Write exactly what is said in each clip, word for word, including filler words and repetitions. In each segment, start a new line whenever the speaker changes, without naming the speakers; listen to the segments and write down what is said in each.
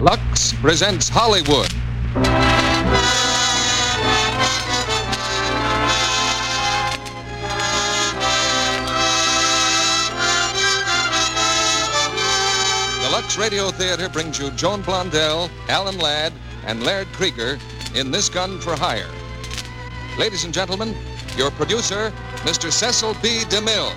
Lux presents Hollywood. The Lux Radio Theater brings you Joan Blondell, Alan Ladd, and Laird Krieger in This Gun for Hire. Ladies and gentlemen, your producer, Mister Cecil B. DeMille.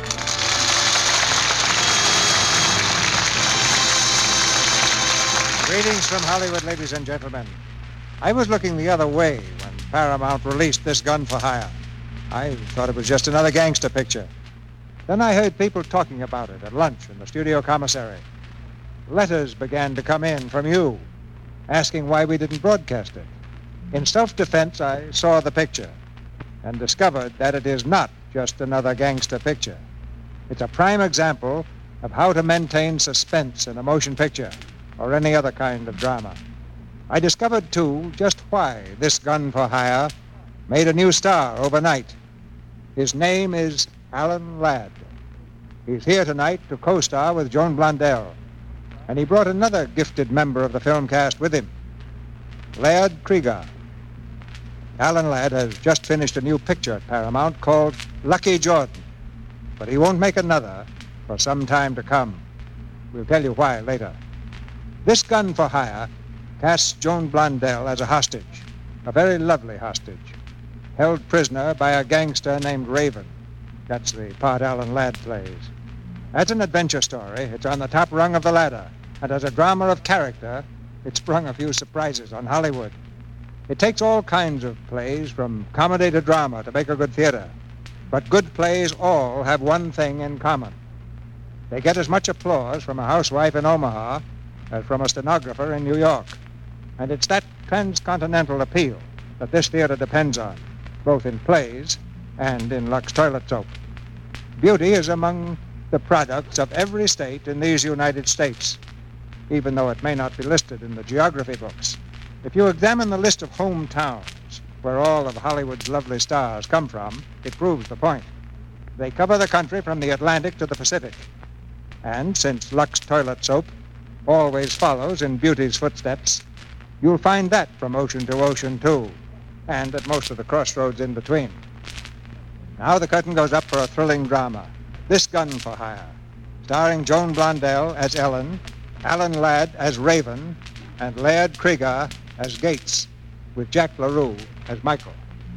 Greetings from Hollywood, ladies and gentlemen. I was looking the other way when Paramount released This Gun for Hire. I thought it was just another gangster picture. Then I heard people talking about it at lunch in the studio commissary. Letters began to come in from you, asking why we didn't broadcast it. In self-defense, I saw the picture and discovered that it is not just another gangster picture. It's a prime example of how to maintain suspense in a motion picture or any other kind of drama. I discovered, too, just why This Gun for Hire made a new star overnight. His name is Alan Ladd. He's here tonight to co-star with Joan Blondell, and he brought another gifted member of the film cast with him, Laird Krieger. Alan Ladd has just finished a new picture at Paramount called Lucky Jordan, but he won't make another for some time to come. We'll tell you why later. This Gun for Hire casts Joan Blondell as a hostage, a very lovely hostage, held prisoner by a gangster named Raven. That's the part Alan Ladd plays. That's an adventure story. It's on the top rung of the ladder, and as a drama of character, it sprung a few surprises on Hollywood. It takes all kinds of plays, from comedy to drama, to make a good theater. But good plays all have one thing in common. They get as much applause from a housewife in Omaha as from a stenographer in New York. And it's that transcontinental appeal that this theater depends on, both in plays and in Lux toilet soap. Beauty is among the products of every state in these United States, even though it may not be listed in the geography books. If you examine the list of hometowns where all of Hollywood's lovely stars come from, it proves the point. They cover the country from the Atlantic to the Pacific. And since Lux toilet soap always follows in beauty's footsteps, you'll find that from ocean to ocean, too, and at most of the crossroads in between. Now the curtain goes up for a thrilling drama, This Gun for Hire, starring Joan Blondell as Ellen, Alan Ladd as Raven, and Laird Krieger as Gates, with Jack LaRue as Michael.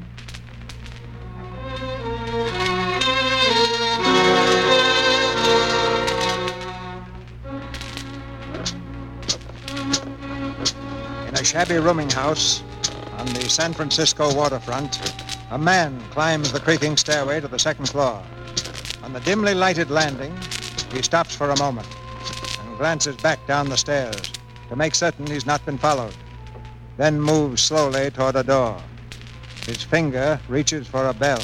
In a shabby rooming house on the San Francisco waterfront, a man climbs the creaking stairway to the second floor. On the dimly lighted landing, he stops for a moment and glances back down the stairs to make certain he's not been followed, then moves slowly toward a door. His finger reaches for a bell.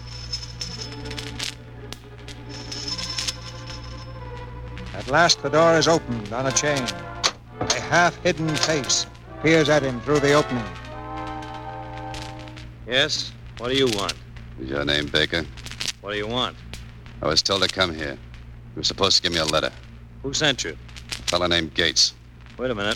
At last, the door is opened on a chain. A half-hidden face peers at him through the opening.
Yes? What do you want?
Is your name Baker?
What do you want?
I was told to come here. You were supposed to give me a letter.
Who sent you?
A fellow named Gates.
Wait a minute.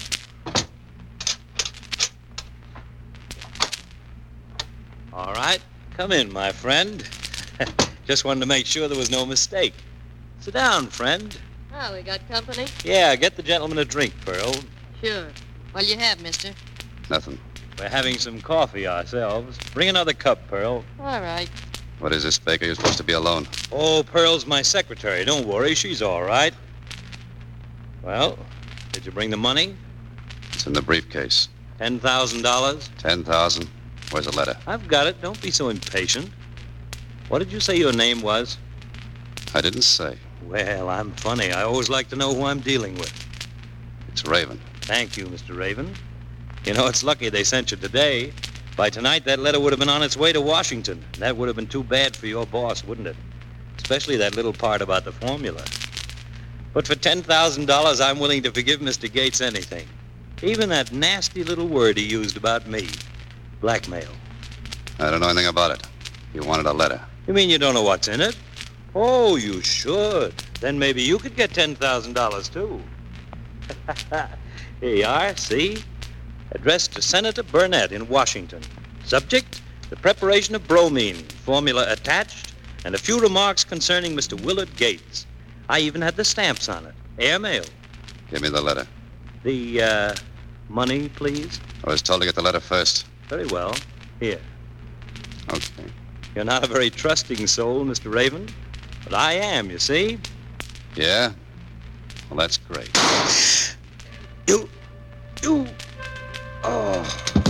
All right. Come in, my friend. Just wanted to make sure there was no mistake. Sit down, friend.
Oh, we got company?
Yeah, get the gentleman a drink, Pearl.
Sure. What'll you have, mister?
Nothing.
We're having some coffee ourselves. Bring another cup, Pearl.
All right.
What is this, Baker? You're supposed to be alone.
Oh, Pearl's my secretary. Don't worry, she's all right. Well, did you bring the money?
It's in the briefcase.
Ten thousand dollars?
Ten thousand. Where's the letter?
I've got it. Don't be so impatient. What did you say your name was?
I didn't say.
Well, I'm funny. I always like to know who I'm dealing with.
It's Raven.
Thank you, Mister Raven. You know, it's lucky they sent you today. By tonight, that letter would have been on its way to Washington. That would have been too bad for your boss, wouldn't it? Especially that little part about the formula. But for ten thousand dollars, I'm willing to forgive Mister Gates anything. Even that nasty little word he used about me. Blackmail.
I don't know anything about it. You wanted a letter.
You mean you don't know what's in it? Oh, you should. Then maybe you could get ten thousand dollars, too. Here you are, see? Addressed to Senator Burnett in Washington. Subject, the preparation of bromine, formula attached, and a few remarks concerning Mister Willard Gates. I even had the stamps on it. Airmail.
Give me the letter.
The, uh, money, please?
I was told to get the letter first.
Very well. Here.
Okay.
You're not a very trusting soul, Mister Raven, but I am, you see.
Yeah? Well, that's great.
You... you... Oh...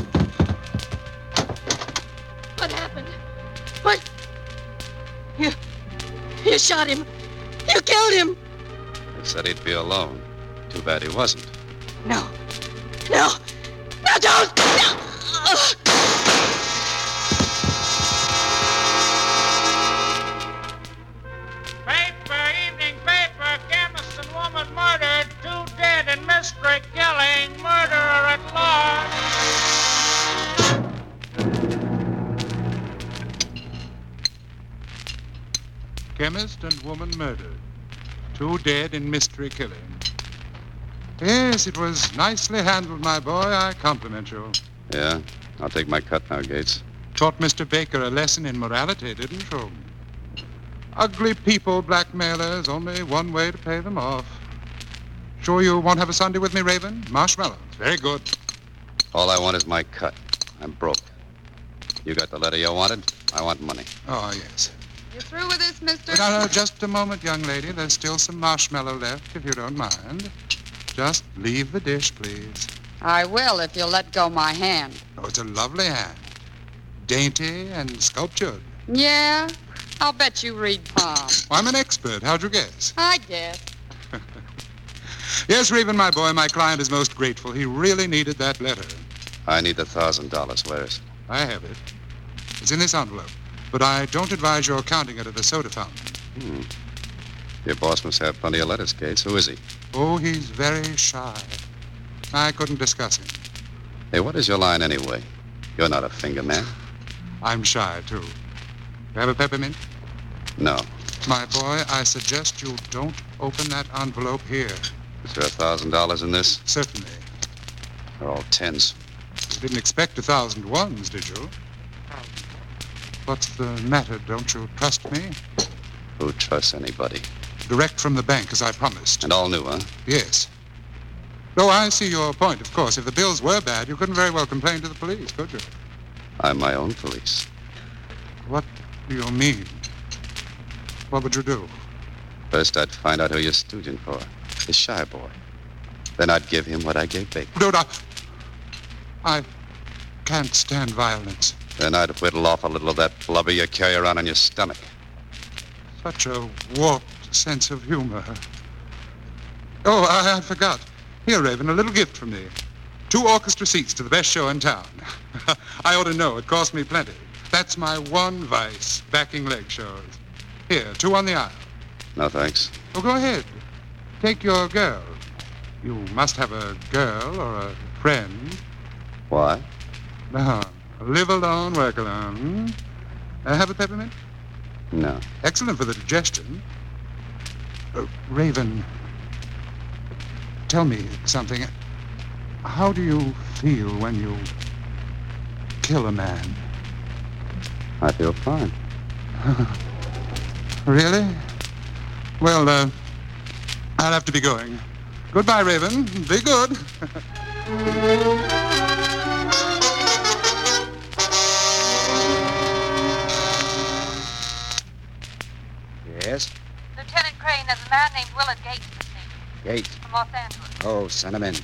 What happened? What? You... you shot him. You killed him.
They said he'd be alone. Too bad he wasn't.
No. No. No, don't! No!
Paper, evening paper, chemist and woman murdered, two dead in mystery killing, murderer at large.
Chemist and woman murdered, two dead in mystery killing. Yes, it was nicely handled, my boy. I compliment you.
Yeah? I'll take my cut now, Gates.
Taught Mister Baker a lesson in morality, didn't you? Ugly people, blackmailers, only one way to pay them off. Sure you won't have a Sunday with me, Raven? Marshmallows. Very good.
All I want is my cut. I'm broke. You got the letter you wanted? I want money.
Oh, yes.
You through with this, mister?
No, no, just a moment, young lady. There's still some marshmallow left, if you don't mind. Just leave the dish, please.
I will if you'll let go my hand.
Oh, it's a lovely hand. Dainty and sculptured.
Yeah? I'll bet you read palm.
I'm an expert. How'd you guess?
I guess.
Yes, Raven, my boy, my client is most grateful. He really needed that letter.
I need the thousand dollars. Where is it?
I have it. It's in this envelope. But I don't advise your counting it at the soda fountain.
Hmm. Your boss must have plenty of letters, Gates. Who is he?
Oh, he's very shy. I couldn't discuss him.
Hey, what is your line anyway? You're not a finger man.
I'm shy, too. You have a peppermint?
No.
My boy, I suggest you don't open that envelope here.
Is there a thousand dollars in this?
Certainly.
They're all tens.
You didn't expect a thousand ones, did you? What's the matter? Don't you trust me?
Who trusts anybody?
Direct from the bank, as I promised.
And all new, huh?
Yes. Though I see your point, of course. If the bills were bad, you couldn't very well complain to the police, could you?
I'm my own police.
What do you mean? What would you do?
First, I'd find out who you're stooging for. The shy boy. Then I'd give him what I gave Baker.
No, no. I can't stand violence.
Then I'd whittle off a little of that blubber you carry around in your stomach.
Such a warped sense of humor. Oh, I, I forgot. Here, Raven, a little gift from me. Two orchestra seats to the best show in town. I ought to know. It cost me plenty. That's my one vice, backing leg shows. Here, two on the aisle.
No, thanks.
Oh, go ahead. Take your girl. You must have a girl or a friend.
Why?
No. Live alone, work alone. Hmm? Uh, have a peppermint?
No.
Excellent for the digestion. Uh, Raven, tell me something. How do you feel when you kill a man?
I feel fine.
Really? Well, uh, I'll have to be going. Goodbye, Raven. Be good.
Yes?
Lieutenant Crane, there's a man named Willard Gates missing.
Gates.
From Los Angeles.
Oh, send him in.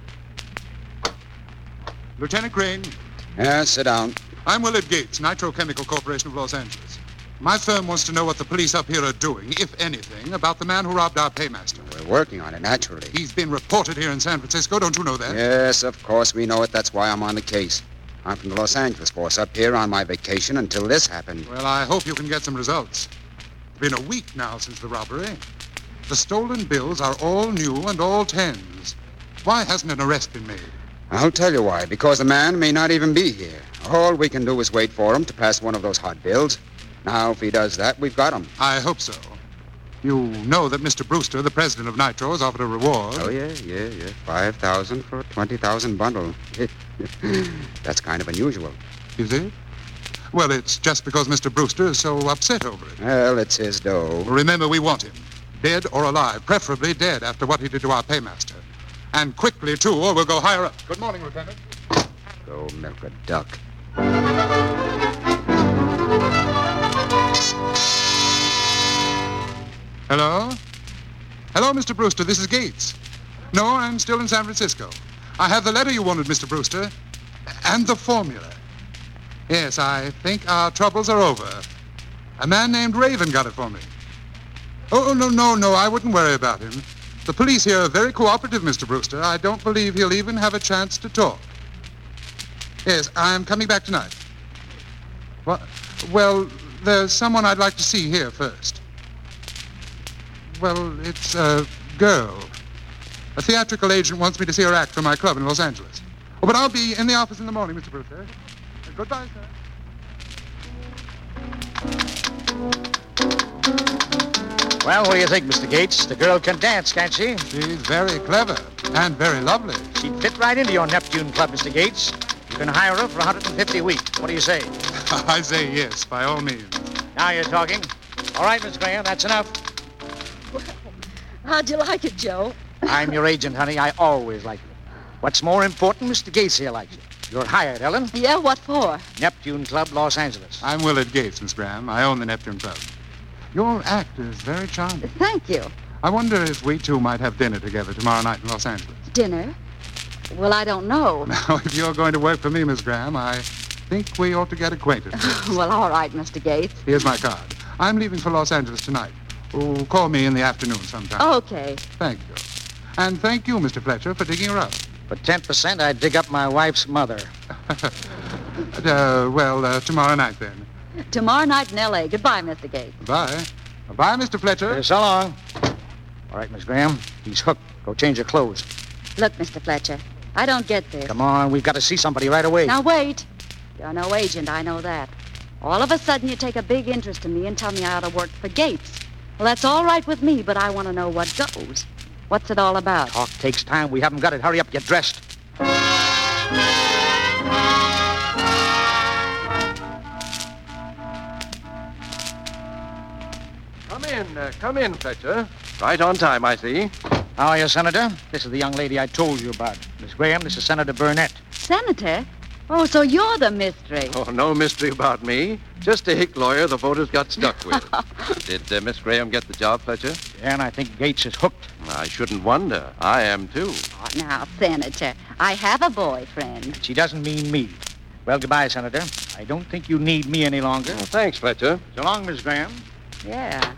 Lieutenant Crane.
Yeah, sit down.
I'm Willard Gates, Nitrochemical Corporation of Los Angeles. My firm wants to know what the police up here are doing, if anything, about the man who robbed our paymaster.
We're working on it, naturally.
He's been reported here in San Francisco. Don't you know that?
Yes, of course we know it. That's why I'm on the case. I'm from the Los Angeles force up here on my vacation until this happened.
Well, I hope you can get some results. It's been a week now since the robbery. The stolen bills are all new and all tens. Why hasn't an arrest been made?
I'll tell you why. Because the man may not even be here. All we can do is wait for him to pass one of those hot bills. Now, if he does that, we've got him.
I hope so. You know that Mister Brewster, the president of Nitro, has offered a reward.
Oh, yeah, yeah, yeah. five thousand for a twenty thousand bundle. That's kind of unusual.
Is it? Well, it's just because Mister Brewster is so upset over it.
Well, it's his dough.
Remember, we want him. Dead or alive. Preferably dead after what he did to our paymaster. And quickly, too, or we'll go higher up. Good morning, Lieutenant.
Go milk a duck.
Hello? Hello, Mister Brewster. This is Gates. No, I'm still in San Francisco. I have the letter you wanted, Mister Brewster, and the formula. Yes, I think our troubles are over. A man named Raven got it for me. Oh, no, no, no, I wouldn't worry about him. The police here are very cooperative, Mister Brewster. I don't believe he'll even have a chance to talk. Yes, I'm coming back tonight. What? Well, there's someone I'd like to see here first. Well, it's a girl. A theatrical agent wants me to see her act for my club in Los Angeles. Oh, but I'll be in the office in the morning, Mister Brewster. Uh, goodbye, sir.
Well, what do you think, Mister Gates? The girl can dance, can't she?
She's very clever and very lovely.
She'd fit right into your Neptune Club, Mister Gates. You can hire her for one hundred fifty a week. What do you say?
I say yes, by all means.
Now you're talking. All right, Miss Graham, that's enough.
Well, how'd you like it, Joe?
I'm your agent, honey. I always like you. What's more important, Mister Gates here likes you. You're hired, Ellen.
Yeah, what for?
Neptune Club, Los Angeles.
I'm Willard Gates, Miss Graham. I own the Neptune Club. Your act is very charming.
Thank you.
I wonder if we two might have dinner together tomorrow night in Los Angeles.
Dinner? Well, I don't know.
Now, if you're going to work for me, Miss Graham, I think we ought to get acquainted.
Well, all right, Mister Gates.
Here's my card. I'm leaving for Los Angeles tonight. Oh, call me in the afternoon sometime.
Okay.
Thank you. And thank you, Mister Fletcher, for digging her up.
For ten percent, I'd dig up my wife's mother.
uh, well, uh, tomorrow night, then.
Tomorrow night in L A Goodbye, Mister Gates.
Bye. Bye, Mister Fletcher.
Uh, so long. All right, Miss Graham. He's hooked. Go change your clothes.
Look, Mister Fletcher, I don't get this.
Come on, we've got to see somebody right away.
Now, wait. You're no agent, I know that. All of a sudden, you take a big interest in me and tell me I ought to work for Gates. Well, that's all right with me, but I want to know what goes. What's it all about?
Talk takes time. We haven't got it. Hurry up, get dressed.
Come in, uh, come in, Fletcher. Right on time, I see.
How are you, Senator? This is the young lady I told you about. Miss Graham, this is Senator Burnett.
Senator? Oh, so you're the mystery.
Oh, no mystery about me. Just a hick lawyer the voters got stuck with. Did uh, Miss Graham get the job, Fletcher?
Yeah, and I think Gates is hooked.
I shouldn't wonder. I am, too.
Oh, now, Senator, I have a boyfriend.
She doesn't mean me. Well, goodbye, Senator. I don't think you need me any longer.
Well, thanks, Fletcher.
So long, Miss Graham.
Yeah.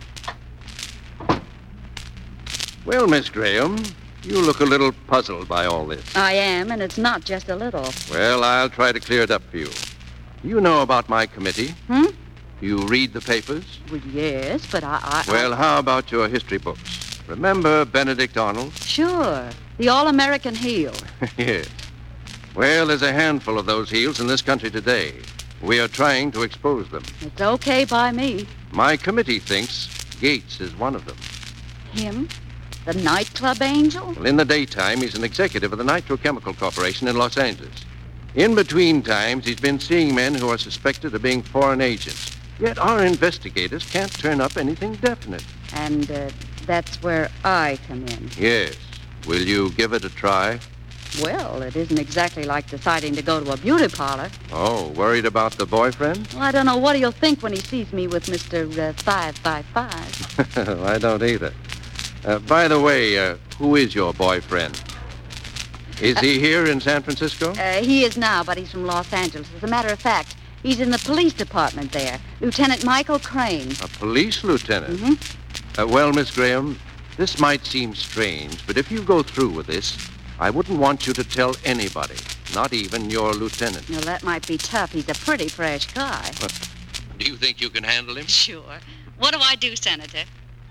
Well, Miss Graham, you look a little puzzled by all this.
I am, and it's not just a little.
Well, I'll try to clear it up for you. You know about my committee?
Hmm?
You read the papers?
Well, yes, but I... I
well,
I...
how about your history books? Remember Benedict Arnold?
Sure. The All-American heel.
Yes. Well, there's a handful of those heels in this country today. We are trying to expose them.
It's okay by me.
My committee thinks Gates is one of them.
Him? The nightclub angel?
Well, in the daytime, he's an executive of the Nitrochemical Corporation in Los Angeles. In between times, he's been seeing men who are suspected of being foreign agents. Yet our investigators can't turn up anything definite.
And uh, that's where I come in.
Yes. Will you give it a try?
Well, it isn't exactly like deciding to go to a beauty parlor.
Oh, worried about the boyfriend?
Well, I don't know what he'll think when he sees me with Mister Uh, five five five.
I don't either. Uh, by the way, uh, who is your boyfriend? Is he here in San Francisco?
Uh, he is now, but he's from Los Angeles. As a matter of fact, he's in the police department there. Lieutenant Michael Crane.
A police lieutenant?
Mm-hmm.
Uh, well, Miss Graham, this might seem strange, but if you go through with this, I wouldn't want you to tell anybody, not even your lieutenant.
Well, that might be tough. He's a pretty fresh guy.
Uh, do you think you can handle him?
Sure. What do I do, Senator?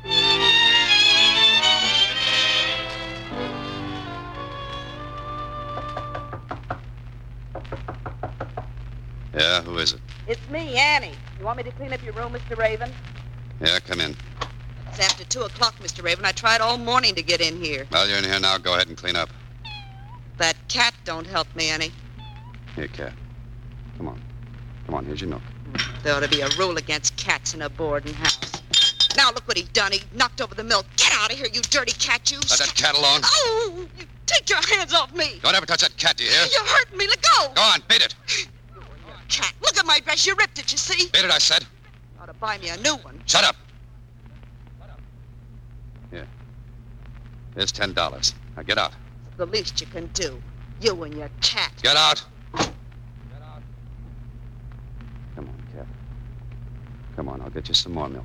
Yeah, who is it?
It's me, Annie. You want me to clean up your room, Mister Raven?
Yeah, come in.
It's after two o'clock, Mister Raven. I tried all morning to get in here.
Well, you're in here now. Go ahead and clean up.
That cat don't help me any.
Here, cat. Come on. Come on, here's your milk.
There ought to be a rule against cats in a boarding house. Now look what he done. He knocked over the milk. Get out of here, you dirty cat, you.
Let that cat alone.
Oh, you take your hands off me.
Don't ever touch that cat, do you hear?
You're hurting me. Let go.
Go on, beat it.
Cat, look at my dress. You ripped it, you see?
Beat it, I said.
Ought to buy me a new one.
Shut up. Here. Here's ten dollars. Now get out.
It's the least you can do. You and your cat.
Get out. Come on, cat. Come on, I'll get you some more milk.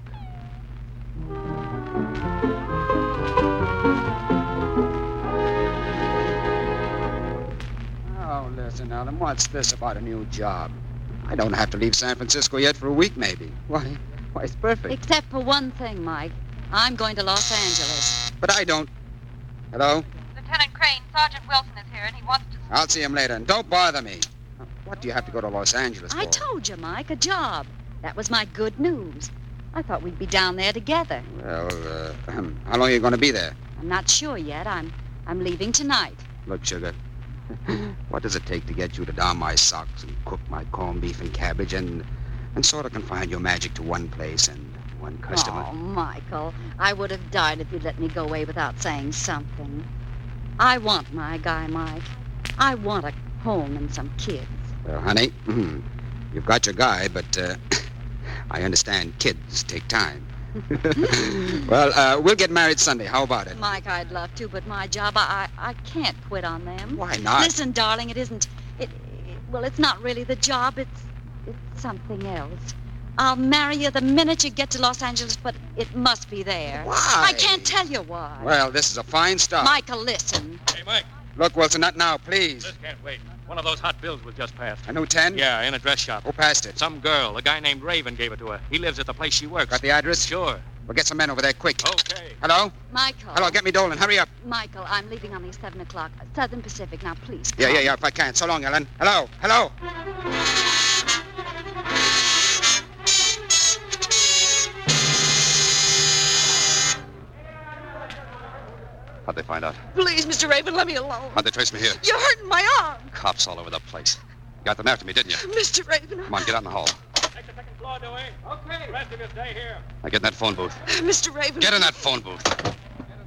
Oh, listen, Alan, what's this about a new job? I don't have to leave San Francisco yet for a week, maybe. Why, why, it's perfect.
Except for one thing, Mike. I'm going to Los Angeles.
But I don't. Hello?
Lieutenant Crane, Sergeant Wilson is here, and he wants to...
I'll see him later, and don't bother me. What do you have to go to Los Angeles for?
I told you, Mike, a job. That was my good news. I thought we'd be down there together.
Well, uh, how long are you going to be there?
I'm not sure yet. I'm I'm leaving tonight.
Look, Sugar, what does it take to get you to darn my socks and cook my corned beef and cabbage and and sort of confine your magic to one place and one customer?
Oh, Michael, I would have died if you'd let me go away without saying something. I want my guy, Mike. I want a home and some kids.
Well, honey, you've got your guy, but uh, I understand kids take time. Well, uh, we'll get married Sunday. How about it?
Mike, I'd love to, but my job, I, I I can't quit on them.
Why not?
Listen, darling, it isn't... It, it, well, it's not really the job. It's, it's something else. I'll marry you the minute you get to Los Angeles, but it must be there.
Why?
I can't tell you why.
Well, this is a fine start.
Michael, listen.
Hey, Mike.
Look, Wilson, not now, please.
This can't wait. One of those hot bills was just passed.
A new ten?
Yeah, in a dress shop.
Who passed it?
Some girl. A guy named Raven gave it to her. He lives at the place she works.
Got the address?
Sure.
Well, get some men over there quick.
Okay.
Hello?
Michael.
Hello, get me Dolan. Hurry up.
Michael, I'm leaving on the seven o'clock. Southern Pacific. Now, please.
Yeah,
come.
yeah, yeah, if I can. So long, Ellen. Hello? Hello?
How'd they find out?
Please, Mister Raven, let me alone.
How'd they trace me here?
You're hurting my arm.
Cops all over the place. Got them after me, didn't you?
Mister Raven.
Come on, get out in the hall.
Take the second floor, Dewey. Okay. The rest of you stay here.
Now get in that phone booth.
Mister Raven.
Get in that phone booth.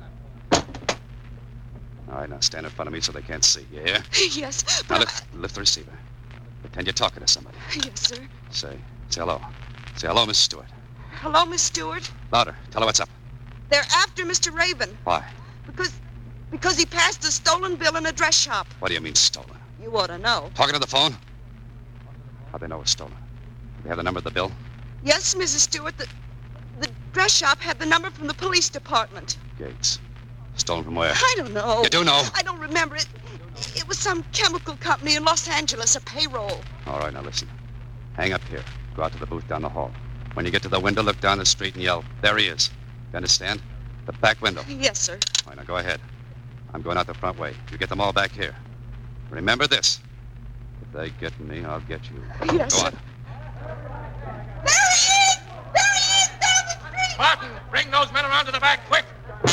All right, now stand in front of me so they can't see. You hear?
Yes,
Now
but...
lift, lift the receiver. Pretend you're talking to somebody.
Yes, sir.
Say, say hello. Say hello, Miss Stewart.
Hello, Miss Stewart.
Louder. Tell her what's up.
They're after Mister Raven.
Why?
Because... Because he passed a stolen bill in a dress shop.
What do you mean stolen?
You ought to know.
Talking to the phone? How'd they know it was stolen? Do they have the number of the bill?
Yes, Missus Stewart. The, the dress shop had the number from the police department.
Gates. Stolen from where?
I don't know.
You do know?
I don't remember it. It was some chemical company in Los Angeles, a payroll.
All right, now listen. Hang up here. Go out to the booth down the hall. When you get to the window, look down the street and yell, "There he is." You understand? The back window.
Yes, sir.
All right, now go ahead. I'm going out the front way. You get them all back here. Remember this. If they get me, I'll get you.
Yes,
Go
sir.
on.
There he is! There he is down the street!
Martin, bring those men around to the back, quick.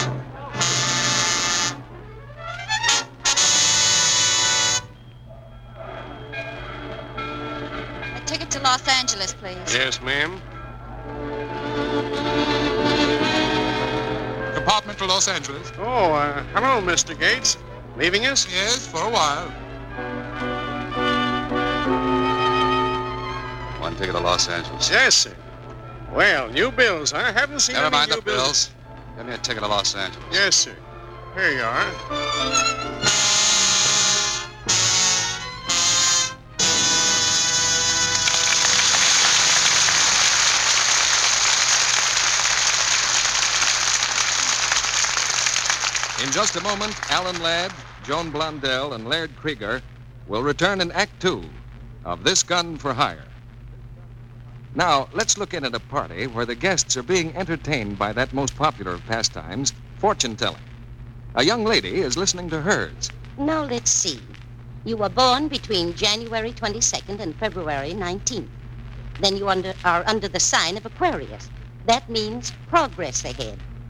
A ticket to Los Angeles, please.
Yes, ma'am.
Compartment to Los Angeles.
Oh, uh, hello, Mister Gates. Leaving us?
Yes, for a while.
One ticket to Los Angeles.
Yes, sir. Well, new bills, huh? Haven't seen
Never
any
mind
new
the bills. Give me a ticket to Los Angeles.
Yes, sir. Here you are.
In just a moment, Alan Ladd, Joan Blondell, and Laird Krieger will return in Act Two of This Gun for Hire. Now, let's look in at a party where the guests are being entertained by that most popular of pastimes, fortune-telling. A young lady is listening to hers.
Now, let's see. You were born between January twenty-second and February nineteenth. Then you under, are under the sign of Aquarius. That means progress ahead.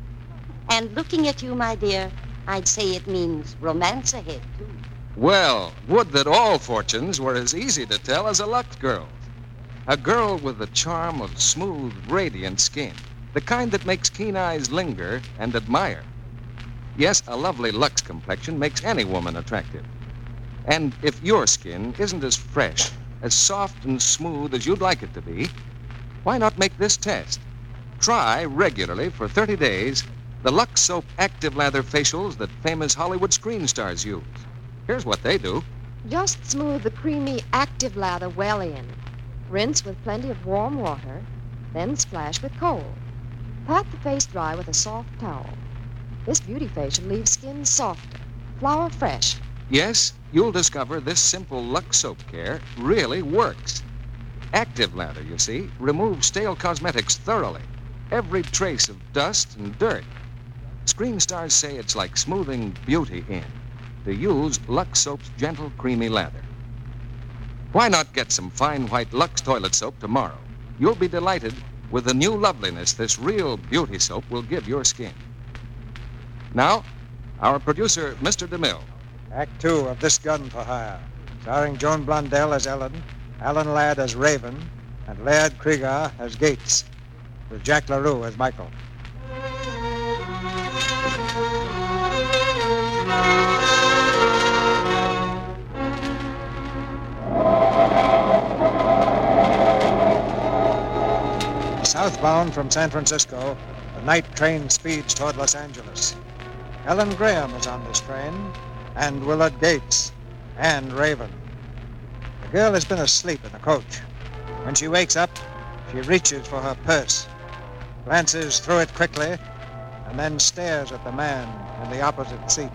And looking at you, my dear, I'd say it means romance ahead, too.
Well, would that all fortunes were as easy to tell as a Lux girl's. A girl with the charm of smooth, radiant skin. The kind that makes keen eyes linger and admire. Yes, a lovely Lux complexion makes any woman attractive. And if your skin isn't as fresh, as soft and smooth as you'd like it to be, why not make this test? Try regularly for thirty days the Lux Soap Active Lather facials that famous Hollywood screen stars use. Here's what they do.
Just smooth the creamy active lather well in. Rinse with plenty of warm water, then splash with cold. Pat the face dry with a soft towel. This beauty facial leaves skin softer, flower fresh.
Yes, you'll discover this simple Lux Soap care really works. Active Lather, you see, removes stale cosmetics thoroughly. Every trace of dust and dirt. Screen stars say it's like smoothing beauty in. To use Lux Soap's gentle, creamy lather. Why not get some fine white Lux toilet soap tomorrow? You'll be delighted with the new loveliness this real beauty soap will give your skin. Now, our producer, Mister DeMille.
Act two of This Gun for Hire, starring Joan Blondell as Ellen, Alan Ladd as Raven, and Laird Krieger as Gates, with Jack LaRue as Michael. Southbound from San Francisco, the night train speeds toward Los Angeles. Ellen Graham is on this train, and Willard Gates, and Raven. The girl has been asleep in the coach. When she wakes up, she reaches for her purse, glances through it quickly, and then stares at the man in the opposite seat.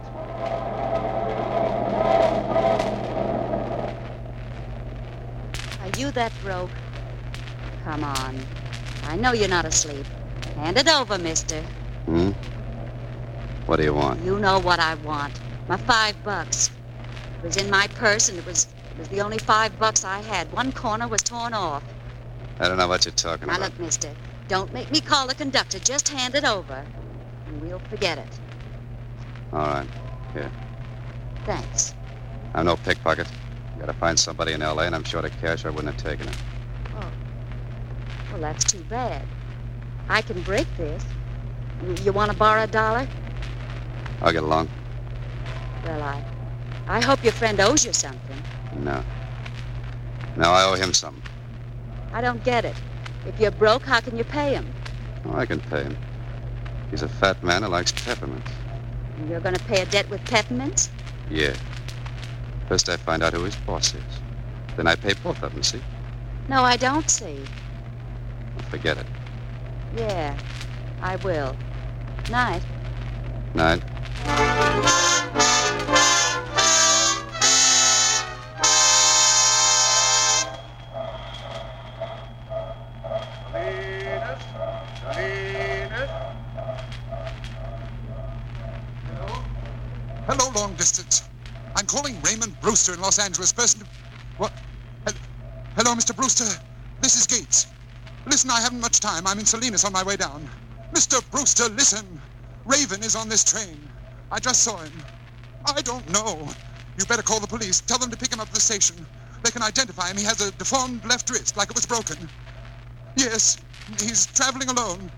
Are you that broke? Come on. I know you're not asleep. Hand it over, mister.
Hmm? What do you want?
You know what I want. My five bucks. It was in my purse, and it was it was the only five bucks I had. One corner was torn off.
I don't know what you're talking
Now,
about.
look, mister, don't make me call the conductor. Just hand it over, and we'll forget it.
All right. Here.
Thanks.
I'm no pickpocket. Gotta find somebody in L A, and I'm short of cash. I wouldn't have taken it.
Oh. Well, that's too bad. I can break this. You, you want to borrow a dollar?
I'll get along.
Well, I... I hope your friend owes you something.
No. No, I owe him something.
I don't get it. If you're broke, how can you pay him?
Oh, I can pay him. He's a fat man who likes peppermints.
And you're going to pay a debt with peppermints?
Yeah. First I find out who his boss is. Then I pay both of them, see?
No, I don't see.
Well, forget it.
Yeah, I will. Night.
Night.
Hello, long distance. I'm calling Raymond Brewster in Los Angeles. Person. What? Hel- Hello, Mister Brewster. This is Gates. Listen, I haven't much time. I'm in Salinas on my way down. Mister Brewster, listen. Raven is on this train. I just saw him. I don't know. You better call the police. Tell them to pick him up at the station. They can identify him. He has a deformed left wrist, like it was broken. Yes, he's traveling alone.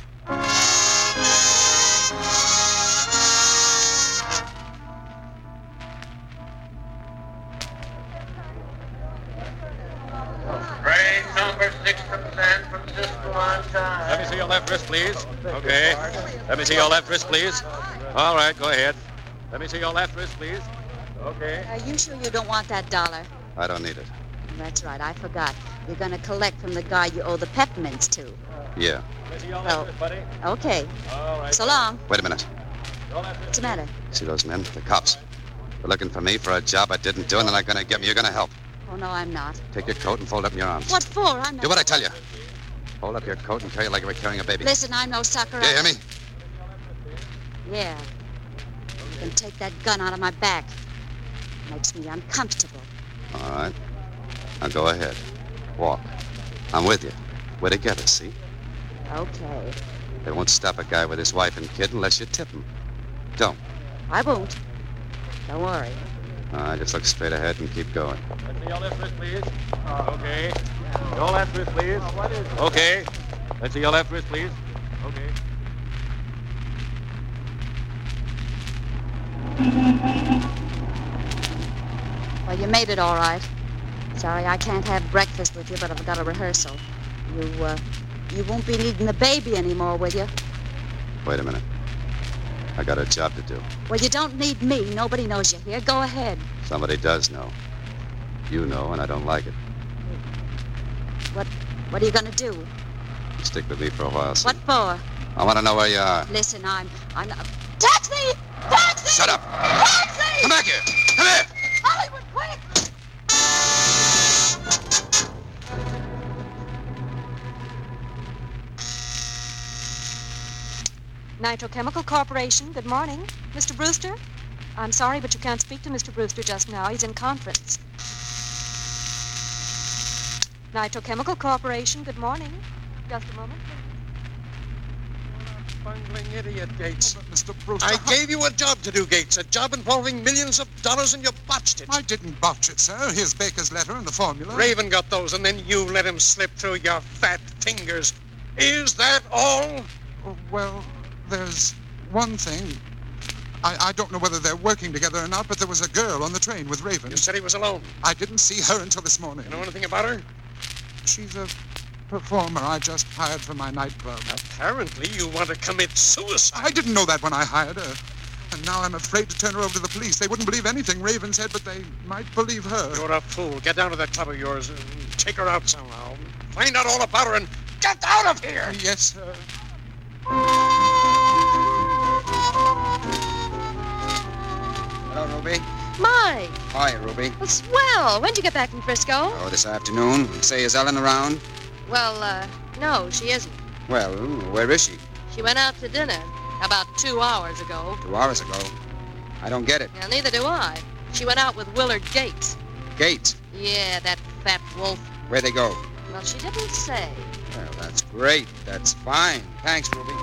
Train number six from San Francisco on time. Let me see your left wrist, please. Okay. Let me see your left wrist, please. All right, go ahead. Let me see your left wrist, please. Okay.
Are you sure you don't want that dollar?
I don't need it.
That's right, I forgot. You're going to collect from the guy you owe the peppermints to.
Yeah.
Let me see your
Well,
left wrist, buddy.
Okay.
All right.
So long.
Wait a minute.
What's the matter?
See those men? The cops. They're looking for me for a job I didn't do, and they're not going to get me. You're going to help.
Oh, no, I'm not.
Take your coat and fold up in your arms.
What for? I'm not...
Do what I tell you. Fold up your coat and carry it like you were carrying a baby.
Listen, I'm no sucker.
Do you hear me?
Yeah. You can take that gun out of my back. Makes me uncomfortable.
All right. Now go ahead. Walk. I'm with you. We're together, see?
Okay.
They won't stop a guy with his wife and kid unless you tip him. Don't.
I won't. Don't worry.
Uh, just look straight ahead and keep going.
Let's see your left wrist, please. Okay. Your left wrist, please. Okay. Let's see your left wrist, please. Okay.
Well, you made it all right. Sorry I can't have breakfast with you, but I've got a rehearsal. You, uh, you won't be needing the baby anymore, will you?
Wait a minute. I got a job to do.
Well, you don't need me. Nobody knows you're here. Go ahead.
Somebody does know. You know, and I don't like it.
What, what are you going to do?
Stick with me for a while, son.
What for?
I want to know where you are.
Listen, I'm, I'm... Uh, taxi! Taxi!
Shut up!
Taxi!
Come back here! Come here!
Hollywood, quick!
Nitrochemical Corporation, good morning. Mister Brewster? I'm sorry, but you can't speak to Mister Brewster just now. He's in conference. Nitrochemical Corporation, good morning. Just a moment, please.
Bungling idiot, Gates.
Oh, Mister Brewster.
I gave you a job to do, Gates. A job involving millions of dollars, and you botched it.
I didn't botch it, sir. Here's Baker's letter and the formula.
Raven got those, and then you let him slip through your fat fingers. Is that all?
Oh, well, there's one thing. I, I don't know whether they're working together or not, but there was a girl on the train with Raven.
You said he was alone.
I didn't see her until this morning.
You know anything about her?
She's a performer I just hired for my nightclub.
Apparently you want to commit suicide.
I didn't know that when I hired her. And now I'm afraid to turn her over to the police. They wouldn't believe anything Raven said, but they might believe her.
You're a fool. Get down to that club of yours and take her out somehow. Find out all about her and get out of here!
Yes, sir.
Hello, Ruby.
Mike!
Hi, Ruby.
Well, swell. When'd you get back from Frisco?
Oh, this afternoon. Say, is Ellen around?
Well, uh, no, she isn't.
Well, where is she?
She went out to dinner about two hours ago.
Two hours ago. I don't get it.
Yeah, neither do I. She went out with Willard Gates.
Gates?
Yeah, that fat wolf.
Where'd they go?
Well, she didn't say.
Well, that's great. That's fine. Thanks, Ruby.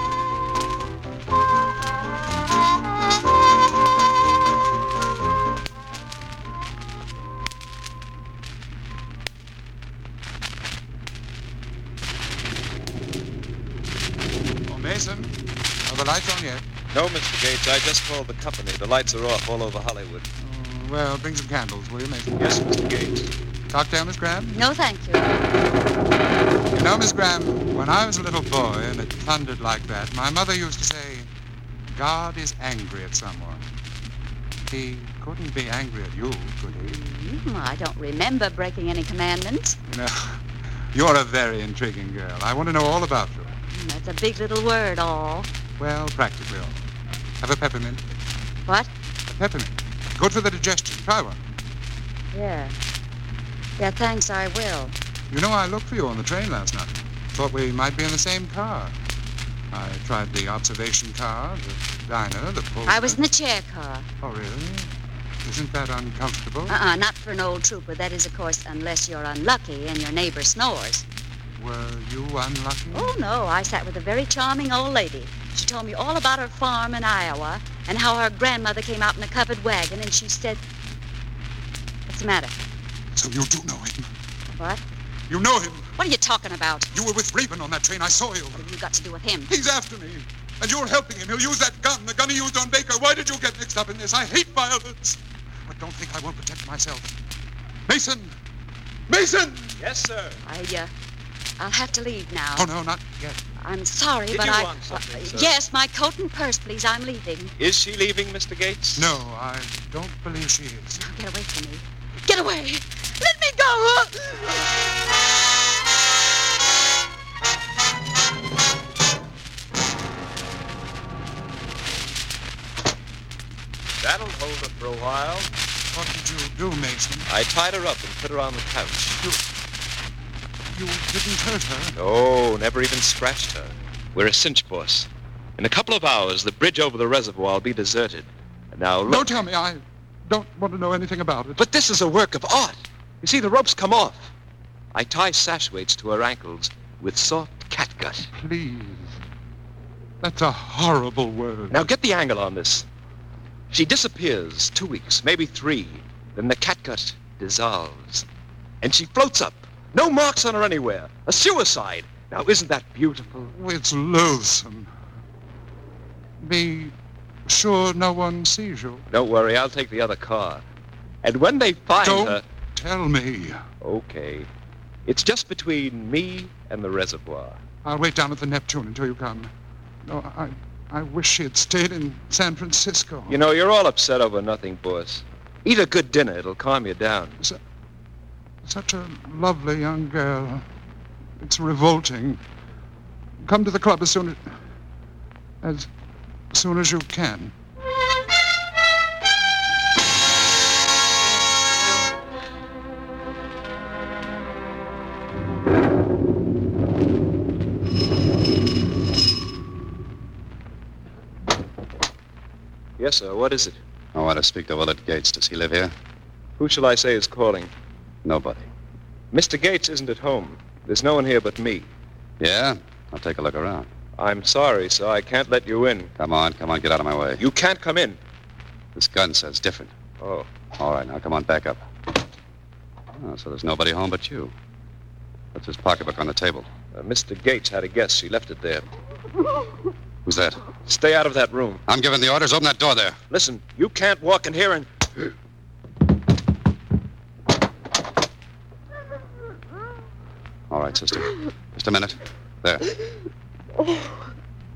Mason, are the lights on yet?
No, Mister Gates. I just called the company. The lights are off all over Hollywood.
Uh, well, bring some candles, will you, Mason?
Yes, Mister Gates.
Cocktail, Miss Graham?
No, thank you.
You know, Miss Graham, when I was a little boy and it thundered like that, my mother used to say, God is angry at someone. He couldn't be angry at you, could he?
Mm, I don't remember breaking any commandments.
You know, you're a very intriguing girl. I want to know all about you.
That's a big little word, all.
Well, practically all. Have a peppermint.
What?
A peppermint. Good for the digestion. Try one.
Yeah. Yeah, thanks, I will.
You know, I looked for you on the train last night. Thought we might be in the same car. I tried the observation car, the diner, the pool.
I was in the chair car.
Oh, really? Isn't that uncomfortable?
Uh-uh, not for an old trooper. That is, of course, unless you're unlucky and your neighbor snores.
Were you unlucky?
Oh, no. I sat with a very charming old lady. She told me all about her farm in Iowa and how her grandmother came out in a covered wagon, and she said... What's the matter?
So you do know him?
What?
You know him?
What are you talking about?
You were with Raven on that train. I saw you.
What have you got to do with him?
He's after me. And you're helping him. He'll use that gun, the gun he used on Baker. Why did you get mixed up in this? I hate violence. But don't think I won't protect myself. Mason! Mason!
Yes, sir.
I, uh... I'll have to leave now.
Oh, no, not yet.
I'm sorry,
Did
but
you
I...
want something,
uh,
sir?
Yes, my coat and purse, please. I'm leaving.
Is she leaving, Mister Gates?
No, I don't believe she is.
Now, get away from me. Get away! Let me go!
That'll hold her for a while.
What did you do, Mason?
I tied her up and put her on the couch.
You... You didn't hurt her?
No, never even scratched her. We're a cinch, boss. In a couple of hours, the bridge over the reservoir will be deserted. And now look...
No, tell me. I don't want to know anything about it.
But this is a work of art. You see, the ropes come off. I tie sash weights to her ankles with soft catgut.
Please. That's a horrible word.
Now get the angle on this. She disappears two weeks, maybe three. Then the catgut dissolves. And she floats up. No marks on her anywhere. A suicide. Now, isn't that beautiful?
It's loathsome. Be sure no one sees you.
Don't worry, I'll take the other car. And when they find
Don't
her...
tell me.
Okay. It's just between me and the reservoir.
I'll wait down at the Neptune until you come. No, I, I wish she had stayed in San Francisco.
You know, you're all upset over nothing, boss. Eat a good dinner. It'll calm you down.
So, such a lovely young girl. It's revolting. Come to the club as soon as... as soon as you can.
Yes, sir. What is it?
I want to speak to Willard Gates. Does he live here?
Who shall I say is calling?
Nobody.
Mister Gates isn't at home. There's no one here but me.
Yeah? I'll take a look around.
I'm sorry, sir. I can't let you in.
Come on, come on, get out of my way.
You can't come in.
This gun says different.
Oh.
All right, now come on, back up. Oh, so there's nobody home but you. What's his pocketbook on the table?
Uh, Mister Gates had a guess. She left it there.
Who's that?
Stay out of that room.
I'm giving the orders. Open that door there.
Listen, you can't walk in here and...
All right, sister. Just a minute. There.
Oh.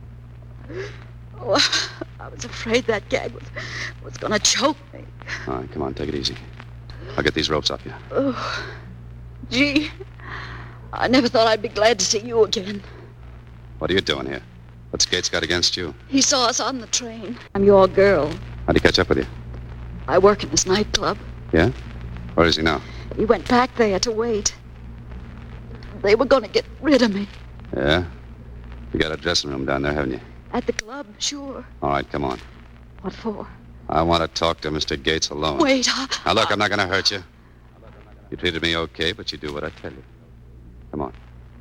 Oh, I was afraid that gag was, was going to choke me.
All right, come on, take it easy. I'll get these ropes off you.
Oh, gee, I never thought I'd be glad to see you again.
What are you doing here? What's Gates got against you?
He saw us on the train. I'm your girl.
How'd he catch up with you?
I work in this nightclub.
Yeah? Where is he now?
He went back there to wait. They were going to get rid of me.
Yeah? You got a dressing room down there, haven't you?
At the club, sure.
All right, come on.
What for?
I want to talk to Mister Gates alone.
Wait, I...
Now, look, I'm not going to hurt you. You treated me okay, but you do what I tell you. Come on.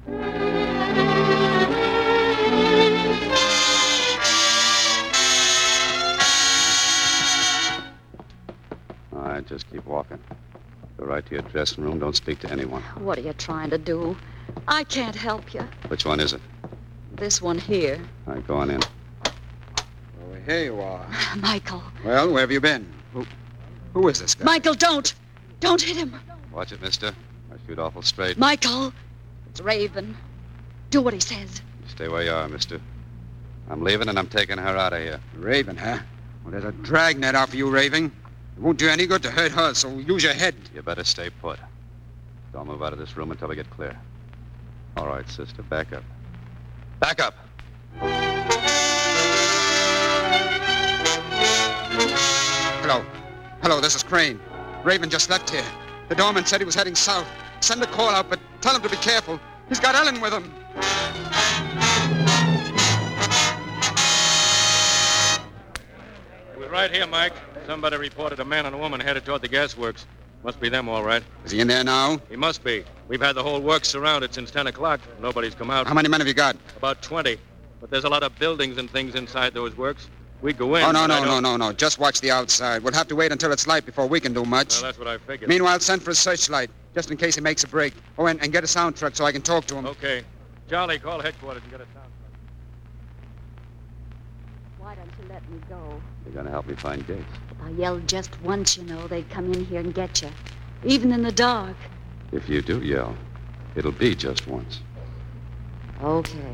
All right, just keep walking. Go right to your dressing room. Don't speak to anyone.
What are you trying to do? I can't help you.
Which one is it?
This one here.
All right, go on in.
Oh, here you are.
Michael.
Well, where have you been? Who, who is this guy?
Michael, don't. Don't hit him.
Watch it, mister. I shoot awful straight.
Michael. It's Raven. Do what he says.
Stay where you are, mister. I'm leaving and I'm taking her out of here.
Raven, huh? Well, there's a dragnet out for you, Raven. It won't do any good to hurt her, so use your head.
You better stay put. Don't move out of this room until we get clear. All right, sister, back up. Back up!
Hello. Hello, this is Crane. Raven just left here. The doorman said he was heading south. Send a call out, but tell him to be careful. He's got Ellen with him.
We're right here, Mike. Somebody reported a man and a woman headed toward the gasworks. Must be them, all right.
Is he in there now?
He must be. We've had the whole works surrounded since ten o'clock. Nobody's come out.
How many men have you got?
About twenty. But there's a lot of buildings and things inside those works. We go in.
Oh, no,
but I
no, no,
don't-
no, no. Just watch the outside. We'll have to wait until it's light before we can do much.
Well, that's what I figured.
Meanwhile, send for a searchlight, just in case he makes a break. Oh, and, and get a sound truck so I can talk to him.
Okay. Charlie, call headquarters and get a sound.
Why don't you let me go?
You're going to help me find Gates.
If I yelled just once, you know, they'd come in here and get you. Even in the dark.
If you do yell, it'll be just once.
Okay.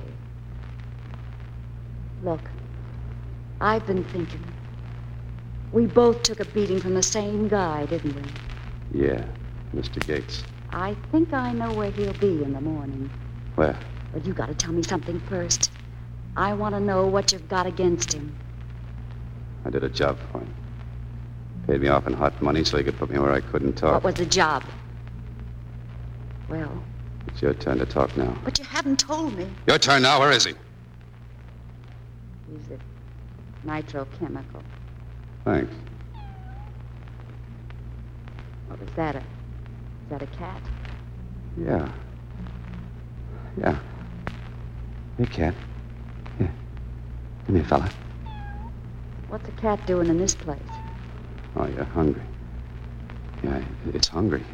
Look, I've been thinking. We both took a beating from the same guy, didn't we?
Yeah, Mister Gates.
I think I know where he'll be in the morning.
Where?
But you gotta tell me something first. I want to know what you've got against him.
I did a job for him. Paid me off in hot money so he could put me where I couldn't talk.
What was the job? Well,
It's your turn to talk now.
but you haven't told me.
Your turn now. Where is he?
He's a nitrochemical.
Thanks.
What was that? A, is that a cat?
Yeah. Yeah. Hey, cat. Yeah. Come here, fella.
What's a cat doing in this place?
Oh, you're hungry. Yeah, it's hungry.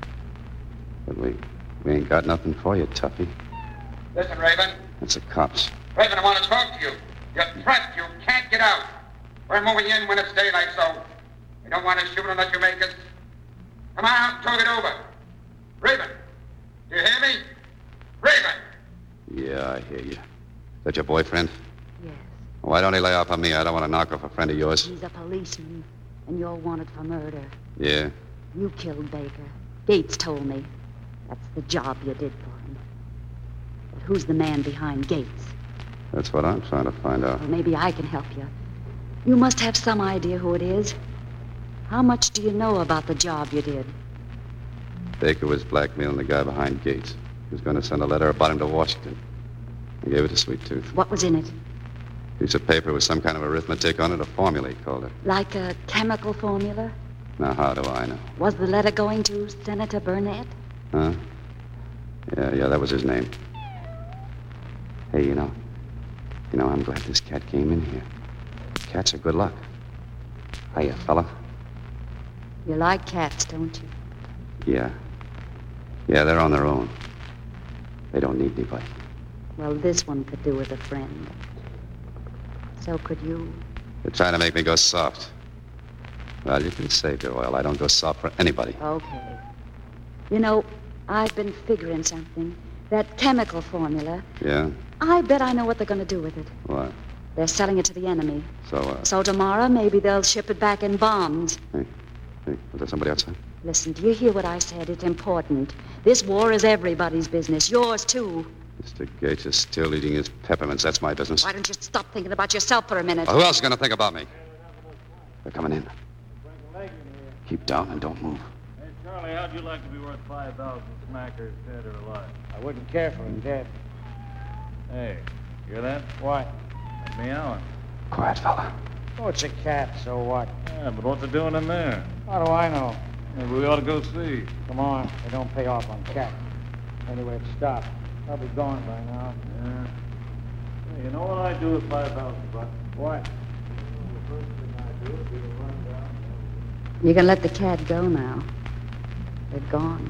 But we, we ain't got nothing for you, Tuffy.
Listen, Raven.
That's the cops.
Raven, I want to talk to you. You're trapped. You can't get out. We're moving in when it's daylight, so we don't want to shoot unless you make it. Come on, talk it over. Raven, do you hear me? Raven!
Yeah, I hear you. Is that your boyfriend?
Yes.
Why don't he lay off on me? I don't want to knock off a friend of yours.
He's a policeman, and you're wanted for murder.
Yeah?
You killed Baker. Gates told me. That's the job you did for him. But who's the man behind Gates?
That's what I'm trying to find out.
Well, maybe I can help you. You must have some idea who it is. How much do you know about the job you did?
Baker was blackmailing the guy behind Gates. He was going to send a letter about him to Washington. I gave it to Sweet Tooth.
What was in it?
Piece of paper with some kind of arithmetic on it, a formula, he called it.
Like a chemical formula?
Now, how do I know?
Was the letter going to Senator Burnett?
Huh? Yeah, yeah, that was his name. Hey, you know, you know, I'm glad this cat came in here. Cats are good luck. Hiya, fella.
You like cats, don't you?
Yeah. Yeah, they're on their own. They don't need anybody.
Well, this one could do with a friend. So could you.
They're trying to make me go soft. Well, you can save your oil. I don't go soft for anybody.
Okay. You know, I've been figuring something. That chemical formula.
Yeah?
I bet I know what they're going to do with it.
What?
They're selling it to the enemy.
So, uh...
So tomorrow, maybe they'll ship it back in bombs.
Hey, hey, was there somebody outside?
Listen, do you hear what I said? It's important. This war is everybody's business. Yours, too.
Mister Gates is still eating his peppermints. That's my business.
Why don't you stop thinking about yourself for a minute?
Well, who else is going to think about me? They're coming in. Keep down and don't move.
Hey, Charlie, how'd you like to be worth five thousand smackers, dead or alive?
I wouldn't care for him dead.
Hey, hear that?
What?
That's meowing.
Quiet, fella.
Oh, it's a cat, so what?
Yeah, but what's it doing in there?
How do I know?
Maybe we ought to go see.
Come on, they don't pay off on cats. Anyway, it's stopped. I'll be gone by now.
Yeah. Hey, you know what I'd do with five thousand bucks?
What?
The first thing I'd do would be to run down.
You can let the cat go now. They're gone.